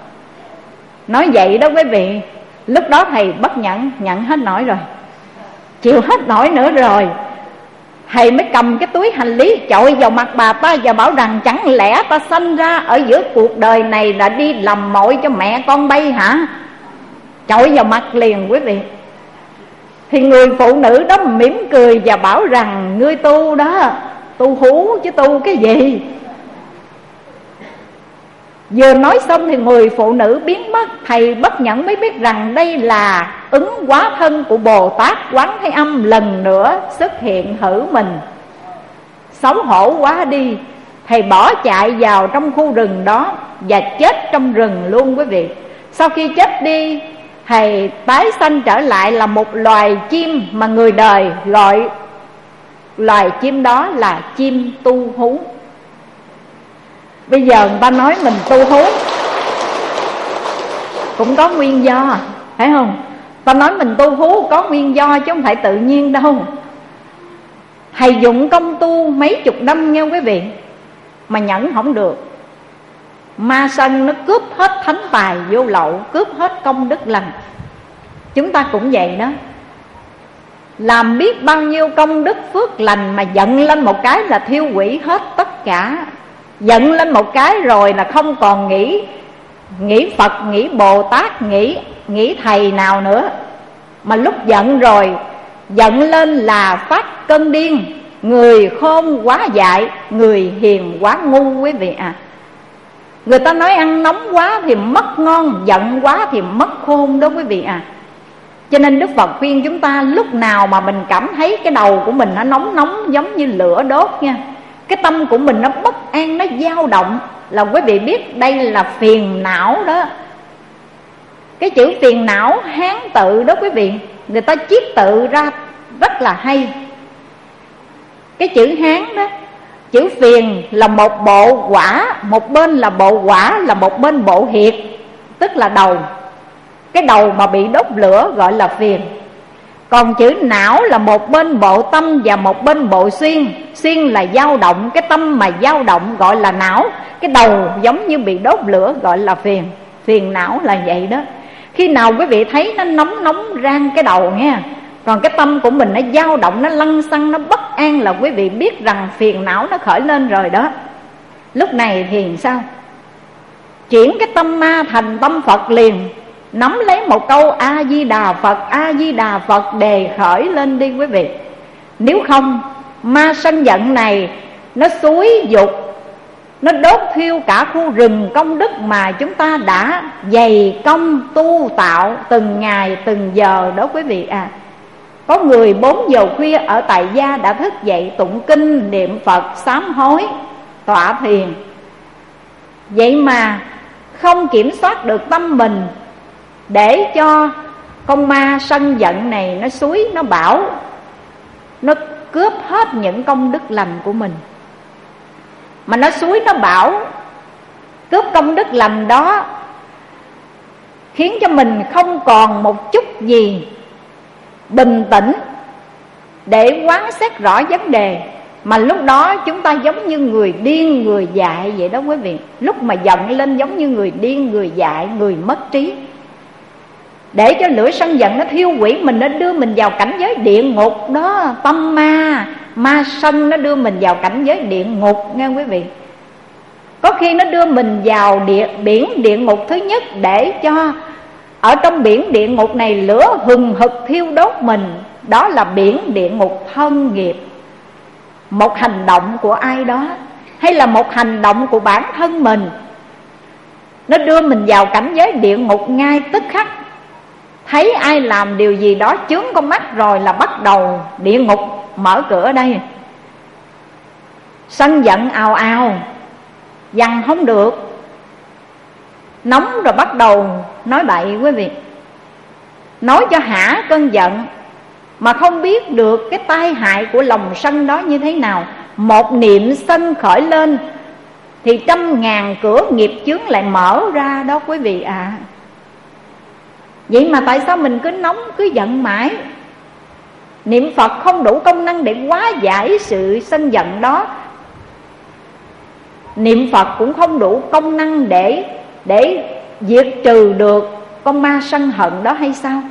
Nói vậy đó quý vị. Lúc đó thầy bất nhẫn, nhận hết nổi rồi, chịu hết nổi nữa rồi. Thầy mới cầm cái túi hành lý chọi vào mặt bà ta và bảo rằng: chẳng lẽ ta sanh ra ở giữa cuộc đời này là đi làm mội cho mẹ con bay hả? Chọi vào mặt liền quý vị. Thì người phụ nữ đó mỉm cười và bảo rằng: ngươi tu đó, tu hú chứ tu cái gì. Vừa nói xong thì người phụ nữ biến mất. Thầy bất nhẫn mới biết rằng đây là ứng hóa thân của Bồ Tát Quán Thế Âm lần nữa xuất hiện hữu mình. Xấu hổ quá đi, thầy bỏ chạy vào trong khu rừng đó và chết trong rừng luôn quý vị. Sau khi chết đi, thầy tái sanh trở lại là một loài chim mà người đời gọi loài chim đó là chim tu hú. Bây giờ người ta nói mình tu hú cũng có nguyên do, phải không? Ta nói mình tu hú có nguyên do chứ không phải tự nhiên đâu. Thầy dụng công tu mấy chục năm nghe quý vị, mà nhẫn không được. Ma sân nó cướp hết thánh tài vô lậu, cướp hết công đức lành. Chúng ta cũng vậy đó, làm biết bao nhiêu công đức phước lành mà giận lên một cái là thiêu hủy hết tất cả. Giận lên một cái rồi là không còn nghĩ nghĩ Phật, nghĩ Bồ Tát, nghĩ nghĩ thầy nào nữa. Mà lúc giận rồi, giận lên là phát cơn điên. Người khôn quá dại, người hiền quá ngu quý vị à. Người ta nói ăn nóng quá thì mất ngon, giận quá thì mất khôn đó quý vị à. Cho nên Đức Phật khuyên chúng ta lúc nào mà mình cảm thấy cái đầu của mình nó nóng nóng giống như lửa đốt nha, cái tâm của mình nó bất an, nó dao động, là quý vị biết đây là phiền não đó. Cái chữ phiền não Hán tự đó quý vị, người ta chiết tự ra rất là hay. Cái chữ Hán đó, chữ phiền là một bộ quả, một bên là bộ quả, là một bên bộ hiệt, tức là đầu. Cái đầu mà bị đốt lửa gọi là phiền. Còn chữ não là một bên bộ tâm và một bên bộ xuyên. Xuyên là dao động, cái tâm mà dao động gọi là não. Cái đầu giống như bị đốt lửa gọi là phiền. Phiền não là vậy đó. Khi nào quý vị thấy nó nóng nóng rang cái đầu nha, còn cái tâm của mình nó dao động, nó lăn xăng, nó bất an, là quý vị biết rằng phiền não nó khởi lên rồi đó. Lúc này thì sao? Chuyển cái tâm ma thành tâm Phật liền. Nắm lấy một câu A-di-đà Phật, A-di-đà Phật đề khởi lên đi quý vị. Nếu không, ma sân giận này nó xúi dục, nó đốt thiêu cả khu rừng công đức mà chúng ta đã dày công tu tạo từng ngày từng giờ đó quý vị à. Có người bốn giờ khuya ở tại gia đã thức dậy tụng kinh, niệm Phật, sám hối, tọa thiền. Vậy mà không kiểm soát được tâm mình, để cho con ma sân giận này nó xúi, nó bảo, nó cướp hết những công đức lành của mình. Mà nó xúi, nó bảo, cướp công đức lành đó, khiến cho mình không còn một chút gì bình tĩnh để quán xét rõ vấn đề. Mà lúc đó chúng ta giống như người điên, người dại vậy đó quý vị. Lúc mà giận lên giống như người điên, người dại, người mất trí. Để cho lửa sân giận nó thiêu hủy mình, nó đưa mình vào cảnh giới địa ngục đó. Tâm ma, ma sân nó đưa mình vào cảnh giới địa ngục nghe quý vị. Có khi nó đưa mình vào địa, biển địa ngục thứ nhất, để cho ở trong biển địa ngục này lửa hừng hực thiêu đốt mình. Đó là biển địa ngục thân nghiệp. Một hành động của ai đó, hay là một hành động của bản thân mình, nó đưa mình vào cảnh giới địa ngục ngay tức khắc. Thấy ai làm điều gì đó chướng con mắt rồi là bắt đầu địa ngục mở cửa đây. Sân giận ào ào, dằn không được, nóng rồi bắt đầu nói bậy quý vị. Nói cho hả cơn giận, mà không biết được cái tai hại của lòng sân đó như thế nào. Một niệm sân khởi lên thì trăm ngàn cửa nghiệp chướng lại mở ra đó quý vị ạ. À, vậy mà tại sao mình cứ nóng, cứ giận mãi? Niệm Phật không đủ công năng để hóa giải sự sân giận đó. Niệm Phật cũng không đủ công năng để để diệt trừ được con ma sân hận đó hay sao?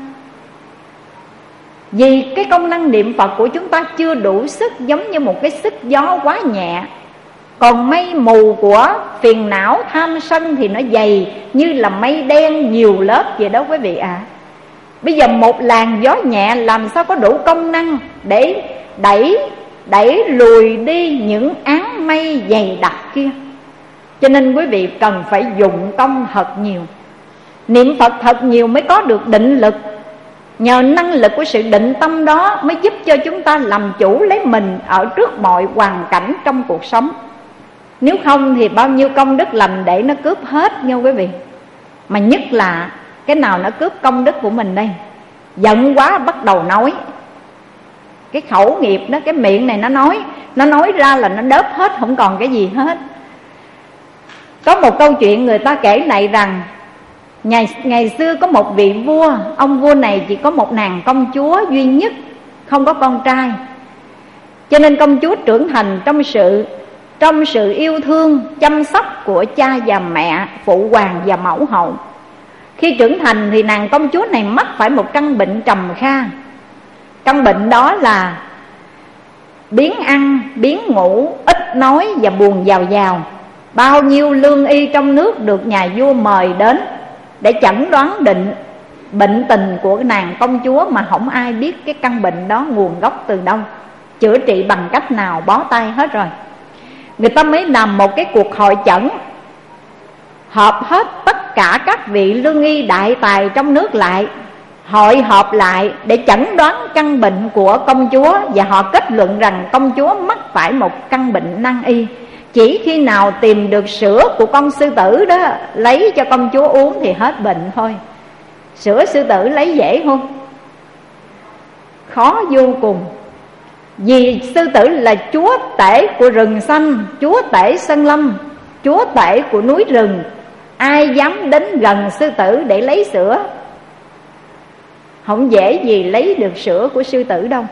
Vì cái công năng niệm Phật của chúng ta chưa đủ sức, giống như một cái sức gió quá nhẹ. Còn mây mù của phiền não tham sân thì nó dày như là mây đen nhiều lớp vậy đó quý vị ạ. À, bây giờ một làn gió nhẹ làm sao có đủ công năng để đẩy đẩy lùi đi những áng mây dày đặc kia. Cho nên quý vị cần phải dụng công thật nhiều, niệm Phật thật nhiều mới có được định lực. Nhờ năng lực của sự định tâm đó mới giúp cho chúng ta làm chủ lấy mình ở trước mọi hoàn cảnh trong cuộc sống. Nếu không thì bao nhiêu công đức lành để nó cướp hết nha quý vị. Mà nhất là cái nào nó cướp công đức của mình đây? Giận quá bắt đầu nói. Cái khẩu nghiệp đó, cái miệng này nó nói, nó nói ra là nó đớp hết, không còn cái gì hết. Có một câu chuyện người ta kể lại rằng Ngày, ngày xưa có một vị vua. Ông vua này chỉ có một nàng công chúa duy nhất, không có con trai. Cho nên công chúa trưởng thành trong sự Trong sự yêu thương, chăm sóc của cha và mẹ, phụ hoàng và mẫu hậu. Khi trưởng thành thì nàng công chúa này mắc phải một căn bệnh trầm kha. Căn bệnh đó là biếng ăn, biếng ngủ, ít nói và buồn giàu giàu. Bao nhiêu lương y trong nước được nhà vua mời đến để chẩn đoán định bệnh tình của nàng công chúa, mà không ai biết cái căn bệnh đó nguồn gốc từ đâu, chữa trị bằng cách nào, bó tay hết rồi. Người ta mới làm một cái cuộc hội chẩn, họp hết tất cả các vị lương y đại tài trong nước lại, hội họp lại để chẩn đoán căn bệnh của công chúa. Và họ kết luận rằng công chúa mắc phải một căn bệnh nan y. Chỉ khi nào tìm được sữa của con sư tử đó, lấy cho công chúa uống thì hết bệnh thôi. Sữa sư tử lấy dễ không? Khó vô cùng. Vì sư tử là chúa tể của rừng xanh, chúa tể sơn lâm, chúa tể của núi rừng. Ai dám đến gần sư tử để lấy sữa? Không dễ gì lấy được sữa của sư tử đâu.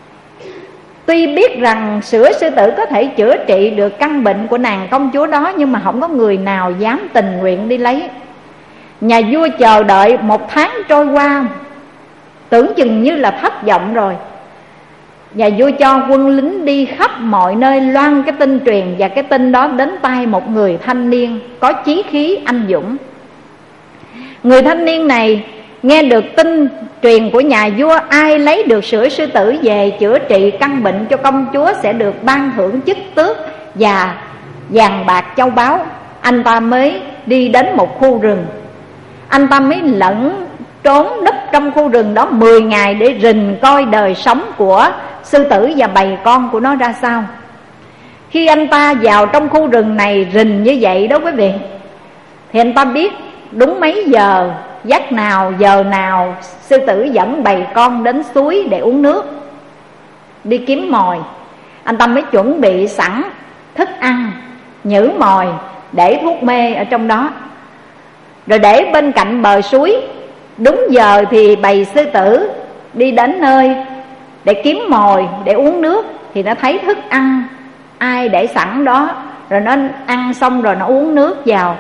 Tuy biết rằng sữa sư tử có thể chữa trị được căn bệnh của nàng công chúa đó, nhưng mà không có người nào dám tình nguyện đi lấy. Nhà vua chờ đợi một tháng trôi qua, tưởng chừng như là thất vọng rồi. Nhà vua cho quân lính đi khắp mọi nơi loan cái tin truyền, và cái tin đó đến tai một người thanh niên có chí khí anh dũng. Người thanh niên này nghe được tin truyền của nhà vua, ai lấy được sữa sư tử về chữa trị căn bệnh cho công chúa sẽ được ban thưởng chức tước và vàng bạc châu báu. Anh ta mới đi đến một khu rừng, anh ta mới lẫn trốn núp trong khu rừng đó mười ngày để rình coi đời sống của sư tử và bầy con của nó ra sao. Khi anh ta vào trong khu rừng này rình như vậy đó quý vị, thì anh ta biết đúng mấy giờ, giấc nào, giờ nào sư tử dẫn bầy con đến suối để uống nước, đi kiếm mồi. Anh ta mới chuẩn bị sẵn thức ăn, nhử mồi, để thuốc mê ở trong đó, rồi để bên cạnh bờ suối. Đúng giờ thì bầy sư tử đi đến nơi để kiếm mồi, để uống nước, thì nó thấy thức ăn ai để sẵn đó, rồi nó ăn xong rồi nó uống nước vào.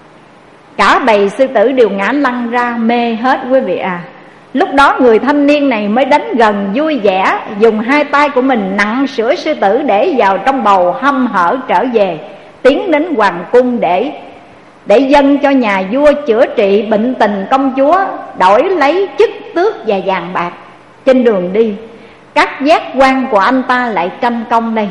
Cả bầy sư tử đều ngã lăn ra mê hết quý vị à. Lúc đó người thanh niên này mới đến gần vui vẻ, dùng hai tay của mình nặn sữa sư tử để vào trong bầu, hăm hở trở về, tiến đến hoàng cung để để dâng cho nhà vua chữa trị bệnh tình công chúa, đổi lấy chức tước và vàng bạc. Trên đường đi, các giác quan của anh ta lại tranh công đây.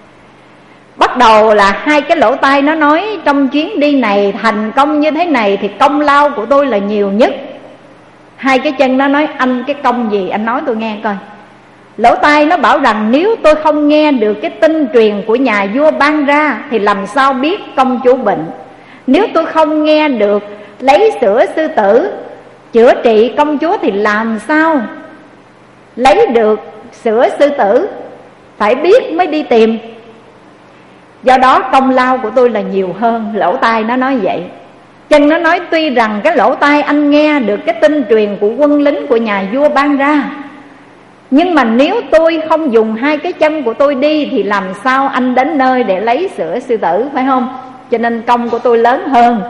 Bắt đầu là hai cái lỗ tai nó nói, trong chuyến đi này thành công như thế này thì công lao của tôi là nhiều nhất. Hai cái chân nó nói, anh cái công gì anh nói tôi nghe coi. Lỗ tai nó bảo rằng nếu tôi không nghe được cái tin truyền của nhà vua ban ra thì làm sao biết công chúa bệnh. Nếu tôi không nghe được lấy sữa sư tử chữa trị công chúa thì làm sao lấy được sữa sư tử, phải biết mới đi tìm. Do đó công lao của tôi là nhiều hơn. Lỗ tai nó nói vậy. Chân nó nói, tuy rằng cái lỗ tai anh nghe được cái tin truyền của quân lính của nhà vua ban ra, nhưng mà nếu tôi không dùng hai cái chân của tôi đi thì làm sao anh đến nơi để lấy sữa sư tử, phải không? Cho nên công của tôi lớn hơn.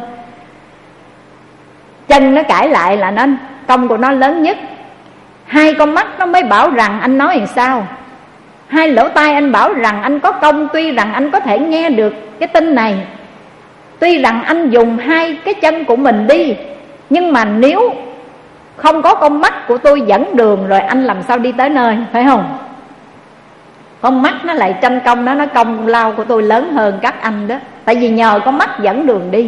Chân nó cãi lại là nó công của nó lớn nhất. Hai con mắt nó mới bảo rằng anh nói làm sao. Hai lỗ tai anh bảo rằng anh có công, tuy rằng anh có thể nghe được cái tin này, tuy rằng anh dùng hai cái chân của mình đi, nhưng mà nếu không có con mắt của tôi dẫn đường rồi anh làm sao đi tới nơi, phải không? Con mắt nó lại tranh công đó, nó công lao của tôi lớn hơn các anh đó. Tại vì nhờ có mắt dẫn đường đi.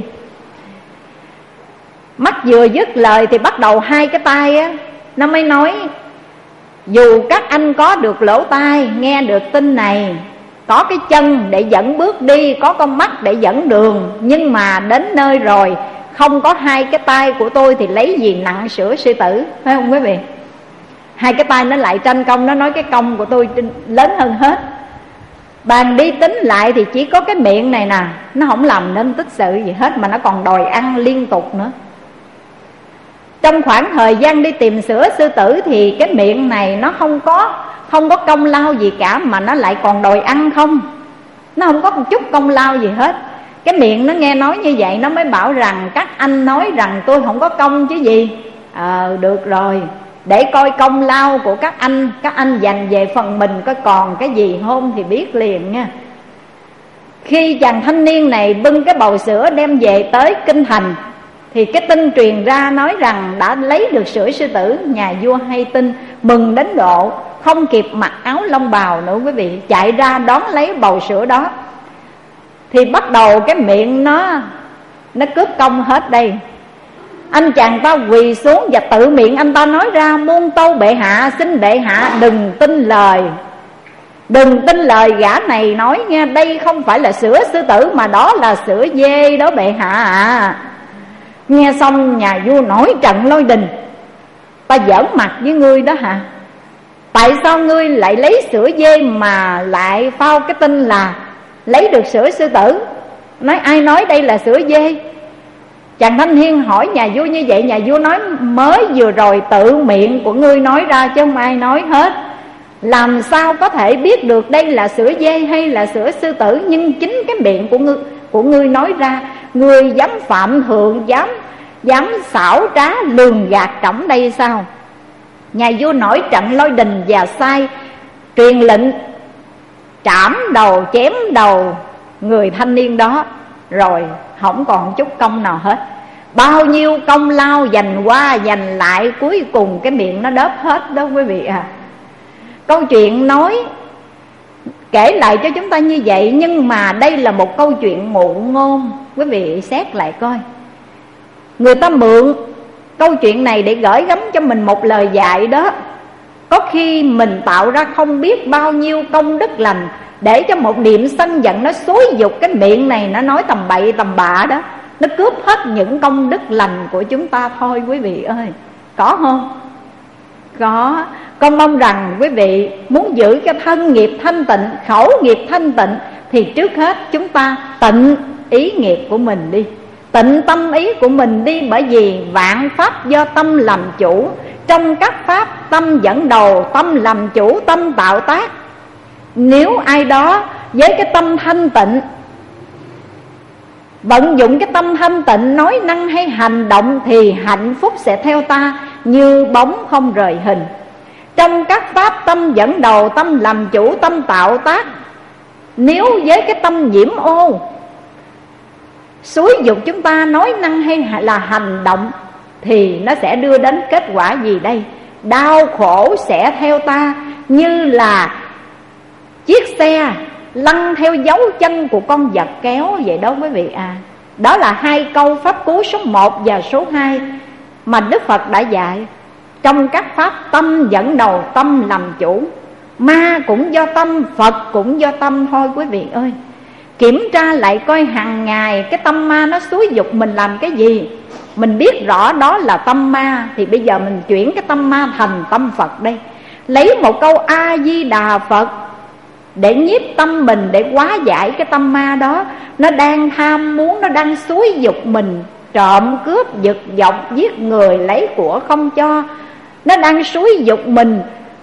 Mắt vừa dứt lời thì bắt đầu hai cái tai á, nó mới nói, dù các anh có được lỗ tai nghe được tin này, có cái chân để dẫn bước đi, có con mắt để dẫn đường, nhưng mà đến nơi rồi không có hai cái tay của tôi thì lấy gì nặng sữa sư tử, phải không quý vị? Hai cái tay nó lại tranh công, nó nói cái công của tôi lớn hơn hết. Bàn đi tính lại thì chỉ có cái miệng này nè, nó không làm nên tích sự gì hết, mà nó còn đòi ăn liên tục nữa. Trong khoảng thời gian đi tìm sữa sư tử thì cái miệng này nó không có không có công lao gì cả, mà nó lại còn đòi ăn không. Nó không có một chút công lao gì hết. Cái miệng nó nghe nói như vậy, nó mới bảo rằng các anh nói rằng tôi không có công chứ gì. Ờ được rồi, để coi công lao của các anh, các anh dành về phần mình coi còn cái gì không thì biết liền nha. Khi chàng thanh niên này bưng cái bầu sữa đem về tới kinh thành, thì cái tin truyền ra nói rằng đã lấy được sữa sư tử. Nhà vua hay tin, mừng đến độ không kịp mặc áo lông bào nữa quý vị, chạy ra đón lấy bầu sữa đó. Thì bắt đầu cái miệng nó Nó cướp công hết đây. Anh chàng ta quỳ xuống và tự miệng anh ta nói ra: muôn tâu bệ hạ, xin bệ hạ đừng tin lời. Đừng tin lời gã này nói nghe, đây không phải là sữa sư tử mà đó là sữa dê đó bệ hạ à. Nghe xong nhà vua nổi trận lôi đình. Ta giỡn mặt với ngươi đó hả? Tại sao ngươi lại lấy sữa dê mà lại phao cái tin là lấy được sữa sư tử? Nói ai nói đây là sữa dê? Chàng thanh niên hỏi nhà vua như vậy. Nhà vua nói mới vừa rồi tự miệng của ngươi nói ra chứ không ai nói hết. Làm sao có thể biết được đây là sữa dê hay là sữa sư tử? Nhưng chính cái miệng của ngươi, của ngươi nói ra. Ngươi dám phạm thượng, dám dám xảo trá lường gạt trẫm đây sao? Nhà vua nổi trận lôi đình và sai truyền lệnh trảm đầu chém đầu người thanh niên đó. Rồi không còn chút công nào hết. Bao nhiêu công lao dành qua dành lại, cuối cùng cái miệng nó đớp hết đó quý vị à. Câu chuyện nói kể lại cho chúng ta như vậy, nhưng mà đây là một câu chuyện ngụ ngôn. Quý vị xét lại coi, người ta mượn câu chuyện này để gửi gắm cho mình một lời dạy đó. Có khi mình tạo ra không biết bao nhiêu công đức lành, để cho một niệm sân giận nó xúi dục cái miệng này nó nói tầm bậy tầm bạ đó, nó cướp hết những công đức lành của chúng ta thôi quý vị ơi. Có không? Có. Con mong rằng quý vị muốn giữ cho thân nghiệp thanh tịnh, khẩu nghiệp thanh tịnh, thì trước hết chúng ta tịnh ý nghiệp của mình đi, tịnh tâm ý của mình đi. Bởi vì vạn pháp do tâm làm chủ, trong các pháp tâm dẫn đầu, tâm làm chủ, tâm tạo tác. Nếu ai đó với cái tâm thanh tịnh, vận dụng cái tâm thanh tịnh nói năng hay hành động, thì hạnh phúc sẽ theo ta như bóng không rời hình. Trong các pháp tâm dẫn đầu, tâm làm chủ, tâm tạo tác. Nếu với cái tâm nhiễm ô xúi dục chúng ta nói năng hay là hành động, thì nó sẽ đưa đến kết quả gì đây? Đau khổ sẽ theo ta như là chiếc xe lăn theo dấu chân của con vật kéo vậy đó quý vị à. Đó là hai câu pháp cú số một và số hai mà Đức Phật đã dạy. Trong các pháp tâm dẫn đầu, tâm làm chủ. Ma cũng do tâm, Phật cũng do tâm thôi quý vị ơi. Kiểm tra lại coi hàng ngày cái tâm ma nó xúi dục mình làm cái gì. Mình biết rõ đó là tâm ma, thì bây giờ mình chuyển cái tâm ma thành tâm Phật đây. Lấy một câu A-di-đà Phật để nhiếp tâm mình, để hóa giải cái tâm ma đó. Nó đang tham muốn, nó đang xúi dục mình trộm cướp, giật dọc, giết người, lấy của không cho. Nó đang xúi dục mình.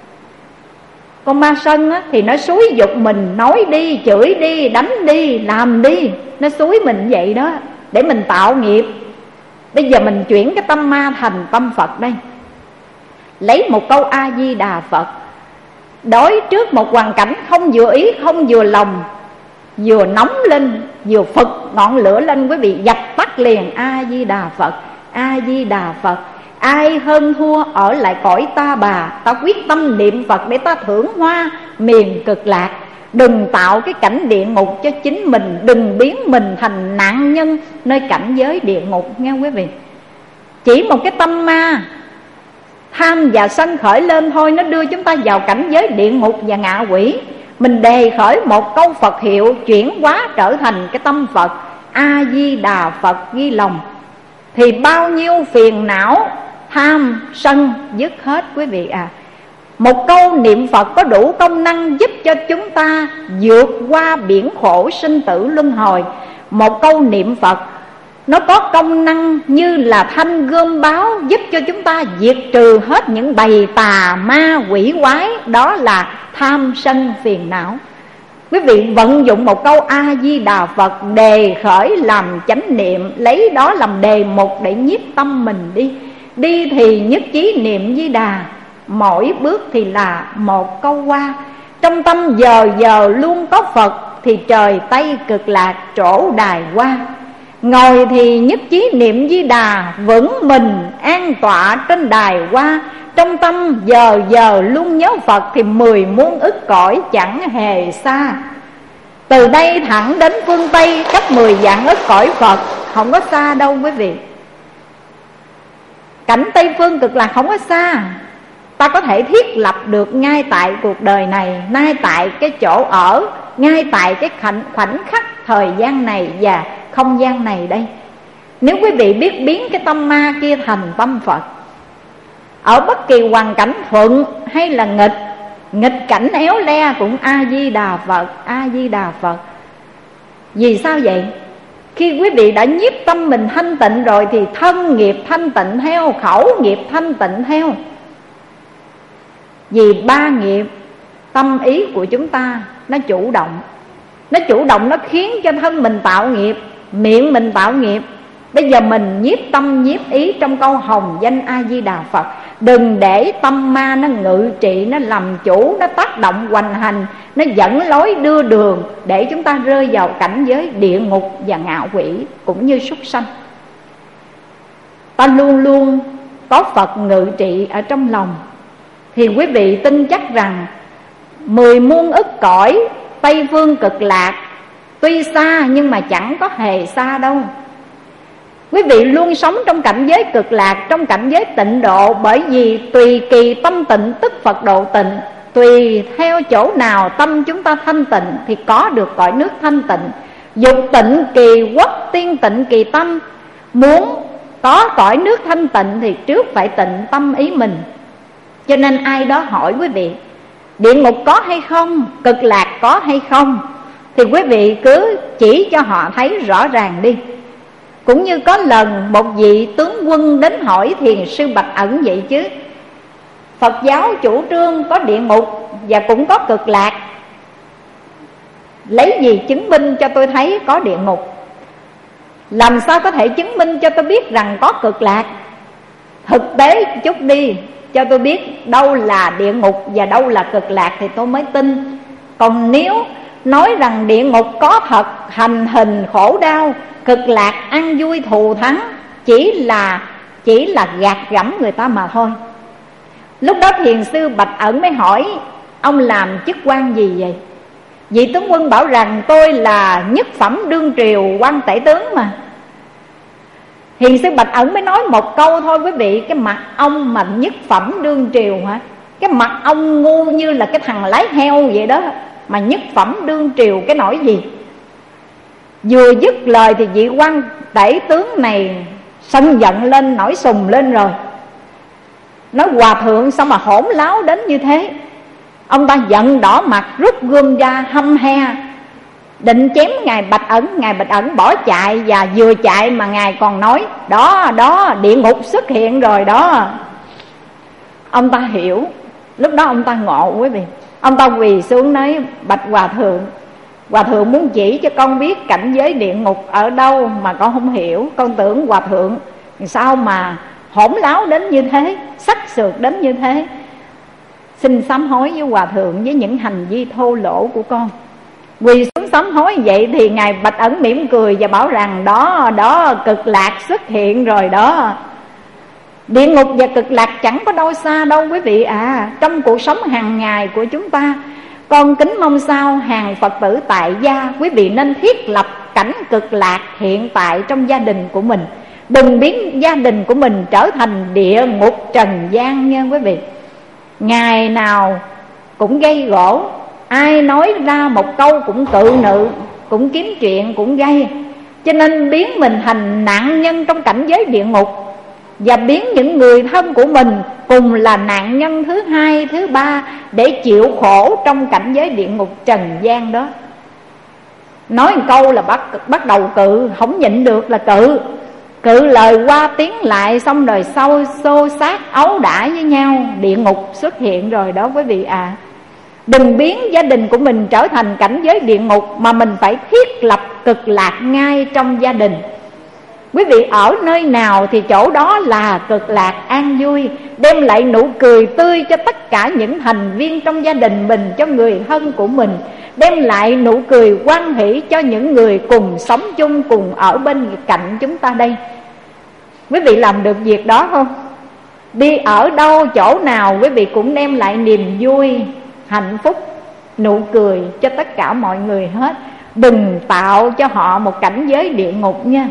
Con ma sân á, thì nó xúi dục mình nói đi, chửi đi, đánh đi, làm đi. Nó xúi mình vậy đó, để mình tạo nghiệp. Bây giờ mình chuyển cái tâm ma thành tâm Phật đây. Lấy một câu A-di-đà Phật, đối trước một hoàn cảnh không vừa ý, không vừa lòng, vừa nóng lên, vừa phật ngọn lửa lên, quý vị dập tắt liền. A-di-đà Phật, A-di-đà Phật. Ai hơn thua ở lại cõi ta bà, ta quyết tâm niệm Phật để ta thưởng hoa miền cực lạc. Đừng tạo cái cảnh địa ngục cho chính mình, đừng biến mình thành nạn nhân nơi cảnh giới địa ngục nghe quý vị. Chỉ một cái tâm ma tham và sân khởi lên thôi, nó đưa chúng ta vào cảnh giới địa ngục và ngạ quỷ. Mình đề khởi một câu Phật hiệu, chuyển hóa trở thành cái tâm Phật, A-di-đà Phật ghi lòng, thì bao nhiêu phiền não tham sân dứt hết quý vị à. Một câu niệm Phật có đủ công năng giúp cho chúng ta vượt qua biển khổ sinh tử luân hồi. Một câu niệm Phật nó có công năng như là thanh gươm báo, giúp cho chúng ta diệt trừ hết những bầy tà ma quỷ quái, đó là tham sân phiền não. Quý vị vận dụng một câu A Di Đà Phật đề khởi làm chánh niệm, lấy đó làm đề mục để nhiếp tâm mình đi. Đi thì nhất chí niệm Di Đà, mỗi bước thì là một câu hoa. Trong tâm giờ giờ luôn có Phật, thì trời Tây cực lạc trổ đài hoa. Ngồi thì nhất chí niệm Di Đà, vững mình an tọa trên đài hoa. Trong tâm giờ giờ luôn nhớ Phật, thì mười muôn ức cõi chẳng hề xa. Từ đây thẳng đến phương Tây, cách mười vạn ức cõi Phật, không có xa đâu quý vị. Cảnh Tây phương cực lạc không có xa. Ta có thể thiết lập được ngay tại cuộc đời này, ngay tại cái chỗ ở, ngay tại cái khoảnh, khoảnh khắc thời gian này và không gian này đây. Nếu quý vị biết biến cái tâm ma kia thành tâm Phật, ở bất kỳ hoàn cảnh thuận hay là nghịch, nghịch cảnh éo le cũng A Di Đà Phật, A Di Đà Phật. Vì sao vậy? Khi quý vị đã nhiếp tâm mình thanh tịnh rồi, thì thân nghiệp thanh tịnh theo, khẩu nghiệp thanh tịnh theo. Vì ba nghiệp tâm ý của chúng ta nó chủ động, nó chủ động nó khiến cho thân mình tạo nghiệp, miệng mình tạo nghiệp. Bây giờ mình nhiếp tâm nhiếp ý trong câu hồng danh A Di Đà Phật. Đừng để tâm ma nó ngự trị, nó làm chủ, nó tác động hoành hành, nó dẫn lối đưa đường, để chúng ta rơi vào cảnh giới địa ngục và ngạ quỷ cũng như súc sanh. Ta luôn luôn có Phật ngự trị ở trong lòng, thì quý vị tin chắc rằng mười muôn ức cõi Tây phương cực lạc tuy xa nhưng mà chẳng có hề xa đâu. Quý vị luôn sống trong cảnh giới cực lạc, trong cảnh giới tịnh độ. Bởi vì tùy kỳ tâm tịnh tức Phật độ tịnh. Tùy theo chỗ nào tâm chúng ta thanh tịnh thì có được cõi nước thanh tịnh. Dục tịnh kỳ quốc, tiên tịnh kỳ tâm. Muốn có cõi nước thanh tịnh thì trước phải tịnh tâm ý mình. Cho nên ai đó hỏi quý vị địa ngục có hay không, cực lạc có hay không, thì quý vị cứ chỉ cho họ thấy rõ ràng đi. Cũng như có lần một vị tướng quân đến hỏi Thiền sư Bạch Ẩn vậy chứ, Phật giáo chủ trương có địa ngục và cũng có cực lạc, lấy gì chứng minh cho tôi thấy có địa ngục? Làm sao có thể chứng minh cho tôi biết rằng có cực lạc? Thực tế chút đi, cho tôi biết đâu là địa ngục và đâu là cực lạc thì tôi mới tin. Còn nếu nói rằng địa ngục có thật, hành hình khổ đau, cực lạc ăn vui thù thắng, chỉ là chỉ là gạt gẫm người ta mà thôi. Lúc đó Thiền sư Bạch Ẩn mới hỏi: ông làm chức quan gì vậy? Vị tướng quân bảo rằng tôi là nhất phẩm đương triều quan tể tướng mà. Thiền sư Bạch Ẩn mới nói một câu thôi quý vị, cái mặt ông mà nhất phẩm đương triều hả? Cái mặt ông ngu như là cái thằng lái heo vậy đó, mà nhất phẩm đương triều cái nỗi gì? Vừa dứt lời thì vị quan tể tướng này sân giận lên, nổi sùng lên rồi. Nói hòa thượng sao mà hỗn láo đến như thế? Ông ta giận đỏ mặt, rút gươm ra hăm he, định chém ngài Bạch Ẩn. Ngài Bạch Ẩn bỏ chạy, và vừa chạy mà ngài còn nói: đó đó, địa ngục xuất hiện rồi đó. Ông ta hiểu, lúc đó ông ta ngộ quý vị. Ông ta quỳ xuống nói: bạch hòa thượng, hòa thượng muốn chỉ cho con biết cảnh giới địa ngục ở đâu mà con không hiểu. Con tưởng hòa thượng sao mà hỗn láo đến như thế, sắc sược đến như thế. Xin sám hối với hòa thượng với những hành vi thô lỗ của con. Quỳ xuống sám hối vậy thì ngài Bạch Ẩn mỉm cười và bảo rằng: đó đó, cực lạc xuất hiện rồi đó. Địa ngục và cực lạc chẳng có đâu xa đâu quý vị à. Trong cuộc sống hàng ngày của chúng ta, con kính mong sao hàng Phật tử tại gia, quý vị nên thiết lập cảnh cực lạc hiện tại trong gia đình của mình. Đừng biến gia đình của mình trở thành địa ngục trần gian nha quý vị. Ngày nào cũng gây gỗ, ai nói ra một câu cũng cự nữ, cũng kiếm chuyện, cũng gây. Cho nên biến mình thành nạn nhân trong cảnh giới địa ngục, và biến những người thân của mình cùng là nạn nhân thứ hai, thứ ba để chịu khổ trong cảnh giới địa ngục trần gian đó. Nói một câu là bắt, bắt đầu cự, không nhịn được là cự. cự lời qua tiếng lại, xong rồi sâu xô xát ấu đả với nhau, địa ngục xuất hiện rồi đó quý vị à. Đừng biến gia đình của mình trở thành cảnh giới địa ngục, mà mình phải thiết lập cực lạc ngay trong gia đình. Quý vị ở nơi nào thì chỗ đó là cực lạc an vui, đem lại nụ cười tươi cho tất cả những thành viên trong gia đình mình, cho người thân của mình, đem lại nụ cười hoan hỷ cho những người cùng sống chung, cùng ở bên cạnh chúng ta đây. Quý vị làm được việc đó không? Đi ở đâu chỗ nào quý vị cũng đem lại niềm vui, hạnh phúc, nụ cười cho tất cả mọi người hết. Đừng tạo cho họ một cảnh giới địa ngục nha.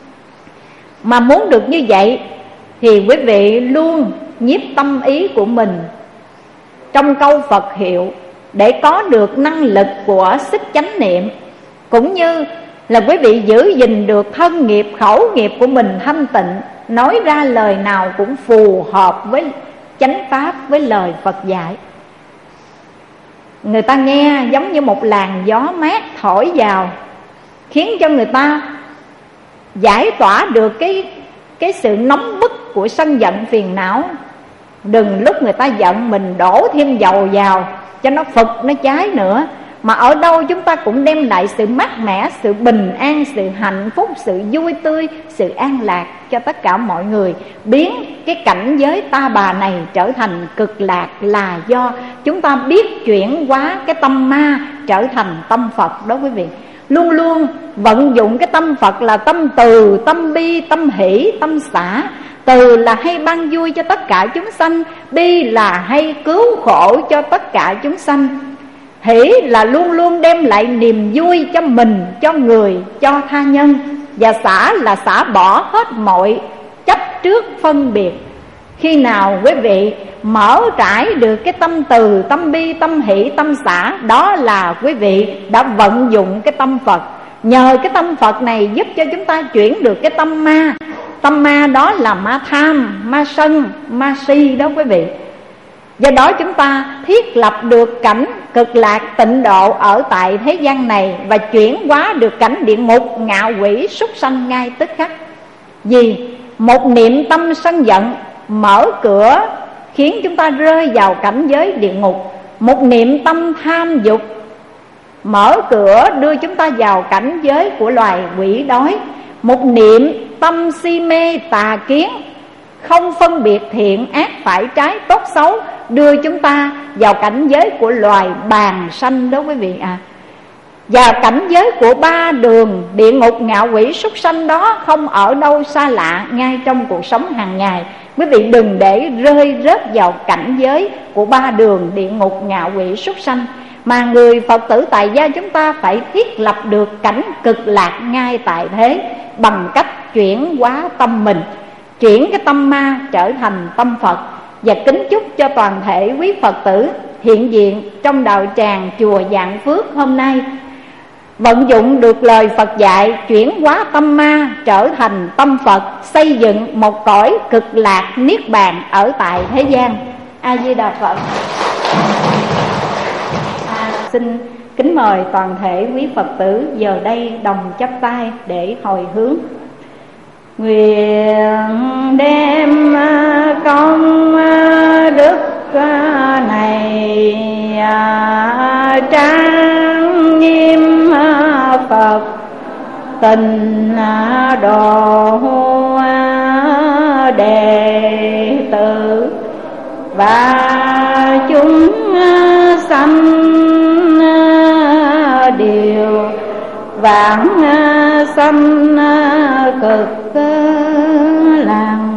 Mà muốn được như vậy thì quý vị luôn nhiếp tâm ý của mình trong câu Phật hiệu, để có được năng lực của xích chánh niệm, cũng như là quý vị giữ gìn được thân nghiệp, khẩu nghiệp của mình thanh tịnh, nói ra lời nào cũng phù hợp với chánh pháp, với lời Phật dạy. Người ta nghe giống như một làn gió mát thổi vào, khiến cho người ta giải tỏa được cái, cái sự nóng bức của sân giận phiền não. Đừng lúc người ta giận mình đổ thêm dầu vào cho nó phực, nó cháy nữa. Mà ở đâu chúng ta cũng đem lại sự mát mẻ, sự bình an, sự hạnh phúc, sự vui tươi, sự an lạc cho tất cả mọi người. Biến cái cảnh giới ta bà này trở thành cực lạc là do chúng ta biết chuyển hóa cái tâm ma trở thành tâm Phật đó quý vị. Luôn luôn vận dụng cái tâm Phật là tâm từ, tâm bi, tâm hỷ, tâm xả. Từ là hay ban vui cho tất cả chúng sanh, bi là hay cứu khổ cho tất cả chúng sanh, hỷ là luôn luôn đem lại niềm vui cho mình, cho người, cho tha nhân, và xả là xả bỏ hết mọi chấp trước phân biệt. Khi nào quý vị mở trải được cái tâm từ, tâm bi, tâm hỷ, tâm xả, đó là quý vị đã vận dụng cái tâm Phật. Nhờ cái tâm Phật này giúp cho chúng ta chuyển được cái tâm ma. Tâm ma đó là ma tham, ma sân, ma si đó quý vị. Do đó chúng ta thiết lập được cảnh cực lạc tịnh độ ở tại thế gian này, và chuyển hóa được cảnh địa ngục ngạ quỷ súc sanh ngay tức khắc. Vì một niệm tâm sân giận mở cửa khiến chúng ta rơi vào cảnh giới địa ngục. Một niệm tâm tham dục mở cửa đưa chúng ta vào cảnh giới của loài quỷ đói. Một niệm tâm si mê tà kiến, không phân biệt thiện ác phải trái tốt xấu, đưa chúng ta vào cảnh giới của loài bàng sanh đó quý vị à. Và cảnh giới của ba đường địa ngục ngạ quỷ súc sanh đó không ở đâu xa lạ, ngay trong cuộc sống hàng ngày. Quý vị đừng để rơi rớt vào cảnh giới của ba đường địa ngục ngạ quỷ súc sanh, mà người Phật tử tại gia chúng ta phải thiết lập được cảnh cực lạc ngay tại thế, bằng cách chuyển hóa tâm mình, chuyển cái tâm ma trở thành tâm Phật. Và kính chúc cho toàn thể quý Phật tử hiện diện trong đạo tràng chùa Vạn Phước hôm nay vận dụng được lời Phật dạy, chuyển hóa tâm ma trở thành tâm Phật, xây dựng một cõi cực lạc niết bàn ở tại thế gian. A Di Đà Phật. À, xin kính mời toàn thể quý Phật tử giờ đây đồng chắp tay để hồi hướng. Nguyện đem công đức này trang nghiêm Phật tình độ đệ tử và chúng sanh đều vãng sanh cực lạc.